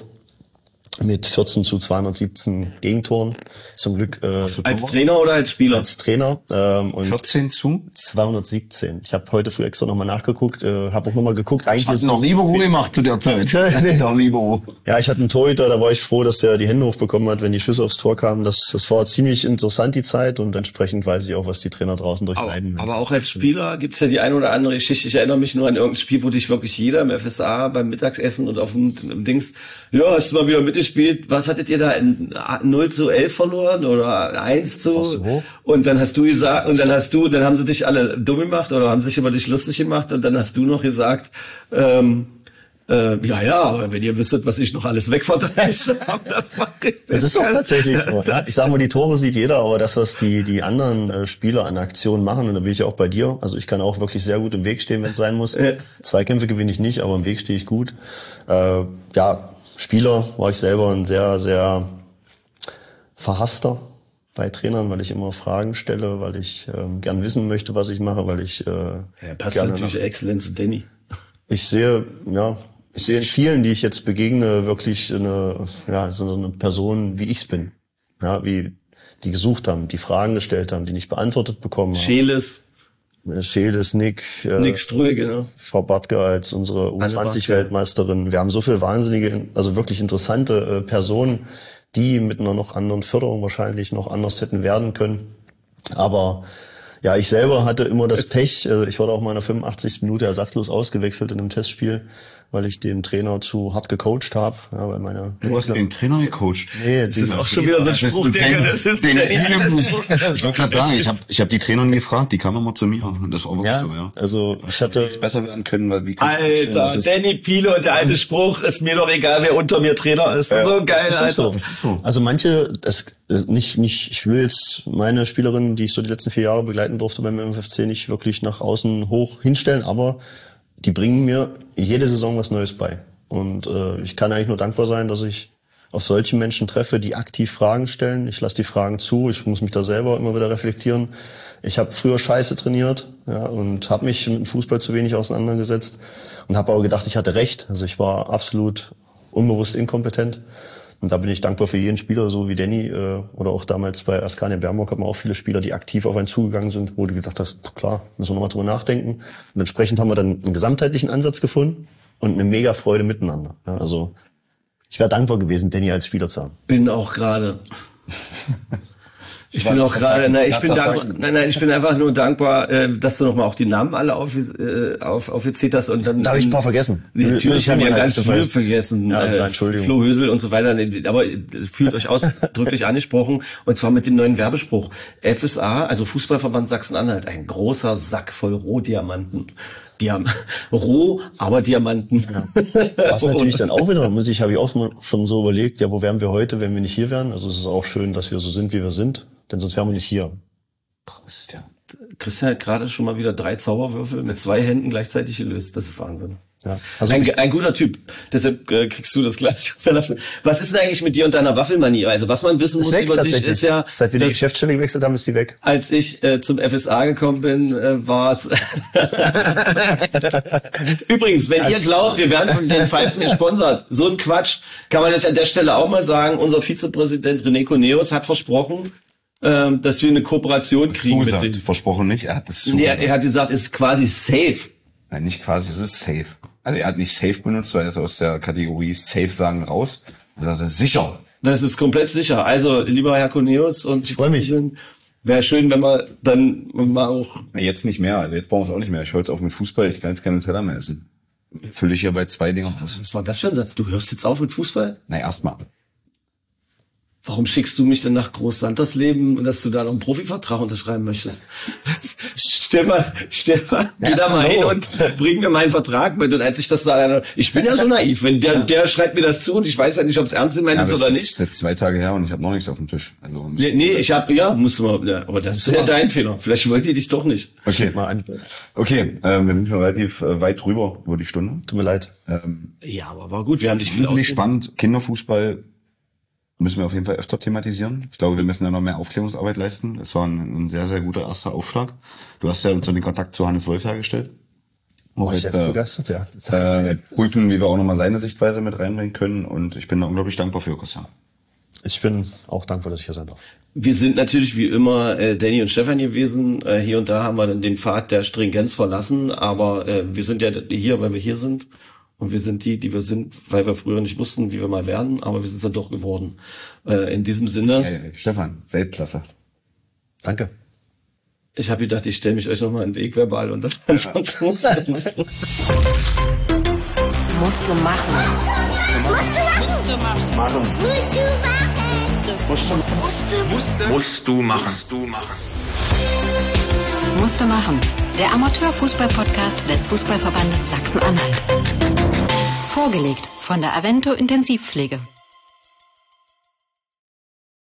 Mit vierzehn zu zweihundertsiebzehn Gegentoren. Zum Glück äh, als Trainer oder als Spieler? Als Trainer. Ähm, und vierzehn zu zweihundertsiebzehn. Ich habe heute früh extra nochmal nachgeguckt, äh, habe auch nochmal geguckt. Eigentlich hast du noch Libero gemacht zu der Zeit. Noch Libero. Ja, ich hatte einen Torhüter, da war ich froh, dass der die Hände hochbekommen hat, wenn die Schüsse aufs Tor kamen. Das, das war ziemlich interessant, die Zeit, und entsprechend weiß ich auch, was die Trainer draußen durchleiden. Aber, aber auch als Spieler gibt's ja die eine oder andere Geschichte. Ich erinnere mich nur an irgendein Spiel, wo dich wirklich jeder im F S A beim Mittagsessen und auf dem, dem Dings, ja, hast du mal wieder mitgespielt. Was hattet ihr da? null zu elf verloren oder eins zu? So. Und dann hast du gesagt, und dann hast du, dann haben sie dich alle dumm gemacht oder haben sich über dich lustig gemacht, und dann hast du noch gesagt, ähm, äh, ja, ja, aber wenn ihr wüsstet, was ich noch alles wegverteilt habe, das war richtig. Das ist doch tatsächlich so. Ja? Ich sag mal, die Tore sieht jeder, aber das, was die die anderen äh, Spieler an Aktionen machen, und da bin ich auch bei dir. Also ich kann auch wirklich sehr gut im Weg stehen, wenn es sein muss. Ja. Zweikämpfe gewinne ich nicht, aber im Weg stehe ich gut. Äh, ja, Spieler war ich selber ein sehr, sehr verhasster bei Trainern, weil ich immer Fragen stelle, weil ich ähm, gern wissen möchte, was ich mache, weil ich äh, ja, passt gerne natürlich exzellent zu Danny. Ich sehe, ja, ich sehe in vielen, die ich jetzt begegne, wirklich eine, ja, so eine Person, wie ich's bin. Ja, wie die gesucht haben, die Fragen gestellt haben, die nicht beantwortet bekommen haben. Scheles. Scheles, Nick, äh, Nick Ströge, genau. Frau Bartke als unsere U zwanzig Weltmeisterin. Wir haben so viele wahnsinnige, also wirklich interessante äh, Personen, die mit einer noch anderen Förderung wahrscheinlich noch anders hätten werden können. Aber ja, ich selber hatte immer das Pech, äh, ich wurde auch mal in der fünfundachtzigsten Minute ersatzlos ausgewechselt in einem Testspiel, weil ich den Trainer zu hart gecoacht habe. Ja, weil meine du hast den Trainer gecoacht? Nee, das ist auch schon wieder so ein Spruch, der das ist den, den Ich wollte gerade sagen, ich habe ich hab die Trainerin gefragt, die kam immer zu mir. Das war wirklich ja, so, ja. Also ich hatte es besser werden können, weil wie Alter, Danny Pilo, der alte Spruch, ist mir doch egal, wer unter mir Trainer ist. Ja, so geil, das Alter. So. Das ist so. Also manche, das, das nicht, nicht, ich will jetzt meine Spielerinnen, die ich so die letzten vier Jahre begleiten durfte beim M F F C, nicht wirklich nach außen hoch hinstellen, aber die bringen mir jede Saison was Neues bei. Und äh, ich kann eigentlich nur dankbar sein, dass ich auf solche Menschen treffe, die aktiv Fragen stellen. Ich lasse die Fragen zu, ich muss mich da selber immer wieder reflektieren. Ich habe früher Scheiße trainiert, ja, und habe mich mit dem Fußball zu wenig auseinandergesetzt und habe aber gedacht, ich hatte recht. Also ich war absolut unbewusst inkompetent. Und da bin ich dankbar für jeden Spieler, so wie Danny äh, oder auch damals bei Askania Bernburg hatten wir auch viele Spieler, die aktiv auf einen zugegangen sind, wo du gedacht hast, klar, müssen wir nochmal drüber nachdenken. Und entsprechend haben wir dann einen gesamtheitlichen Ansatz gefunden und eine mega Freude miteinander. Ja, also ich wäre dankbar gewesen, Danny als Spieler zu haben. Bin auch gerade. Ich bin auch gerade, nein, ich bin dankbar, nein, nein, ich bin einfach nur dankbar, äh, dass du nochmal auch die Namen alle auf, äh, auf, aufgezählt hast und dann. Da habe ich ein paar vergessen. Natürlich haben wir ganz viele vergessen. Ja, äh, Entschuldigung. Flo Hösel und so weiter. Aber fühlt euch ausdrücklich angesprochen. Und zwar mit dem neuen Werbespruch. F S A, also Fußballverband Sachsen-Anhalt, ein großer Sack voll Rohdiamanten. Die haben roh, aber Diamanten. Ja. Was natürlich dann auch wieder, muss ich, habe ich auch schon so überlegt, ja, wo wären wir heute, wenn wir nicht hier wären? Also es ist auch schön, dass wir so sind, wie wir sind, denn sonst wären wir nicht hier. Christian. Christian hat gerade schon mal wieder drei Zauberwürfel mit zwei Händen gleichzeitig gelöst. Das ist Wahnsinn. Ja. Also ein, ein guter Typ. Deshalb äh, kriegst du das Glas. Was ist denn eigentlich mit dir und deiner Waffelmanie? Also was man wissen muss weg, über dich ist ja... Seit wir die Geschäftsstelle gewechselt haben, ist die weg. Als ich äh, zum F S A gekommen bin, äh, war es... Übrigens, wenn ihr glaubt, wir werden von den Pfeifen gesponsert, so ein Quatsch, kann man euch an der Stelle auch mal sagen, unser Vizepräsident René Koneus hat versprochen, ähm, dass wir eine Kooperation kriegen mit denen. Versprochen nicht, er hat es nee, er, er hat gesagt, es ist quasi safe. Nein, nicht quasi, es ist safe. Also er hat nicht safe benutzt, weil er ist aus der Kategorie safe sagen raus. Also das ist sicher. Das ist komplett sicher. Also, lieber Herr Koneus und ich freue mich. Wäre schön, wenn wir dann mal auch... Na, jetzt nicht mehr, also jetzt brauchen wir es auch nicht mehr. Ich höre jetzt auf mit Fußball, ich kann jetzt keine Teller mehr essen. Fülle ich hier bei zwei Dingern aus. Was war das für ein Satz? Du hörst jetzt auf mit Fußball? Na, erstmal. Warum schickst du mich denn nach Groß-Santersleben, dass du da noch einen Profivertrag unterschreiben möchtest? Stefan, Stefan, geh da mal hin und bring mir meinen Vertrag mit. Und als ich das da, ich bin ja so naiv, wenn der, der schreibt mir das zu und ich weiß ja nicht, ob es ernst gemeint ist oder nicht. Das ist jetzt zwei Tage her und ich habe noch nichts auf dem Tisch. Also nee, nee, ich habe, ja, musst du mal, ja, aber das ist ja dein Fehler. Vielleicht wollte ich dich doch nicht. Okay, mal an. Okay, äh, wir sind schon relativ äh, weit drüber über die Stunde. Tut mir leid. Ähm, ja, aber war gut, wir haben dich viel ausprobiert. Spannend, Kinderfußball müssen wir auf jeden Fall öfter thematisieren. Ich glaube, wir müssen ja noch mehr Aufklärungsarbeit leisten. Es war ein, ein sehr, sehr guter erster Aufschlag. Du hast ja uns den Kontakt zu Hannes Wolf hergestellt. Oh, ich bin begeistert, ja. Äh, prüfen, wie wir auch nochmal seine Sichtweise mit reinbringen können. Und ich bin da unglaublich dankbar für, Christian. Ich bin auch dankbar, dass ich hier sein darf. Wir sind natürlich wie immer äh, Danny und Stefan gewesen. Äh, hier und da haben wir dann den Pfad der Stringenz verlassen. Aber äh, wir sind ja hier, weil wir hier sind. Und wir sind die, die wir sind, weil wir früher nicht wussten, wie wir mal werden, aber wir sind es dann doch geworden. Äh, in diesem Sinne. Ja, ja, Stefan, Weltklasse. Danke. Ich habe gedacht, ich stelle mich euch nochmal in den Weg verbal und dann ja. musste machen. Musste machen. Musste machen. Musste machen. Musste. Musst du machen. Musst du machen. Musste machen. Der Amateurfußball-Podcast des Fußballverbandes Sachsen-Anhalt. Vorgelegt von der Avento Intensivpflege.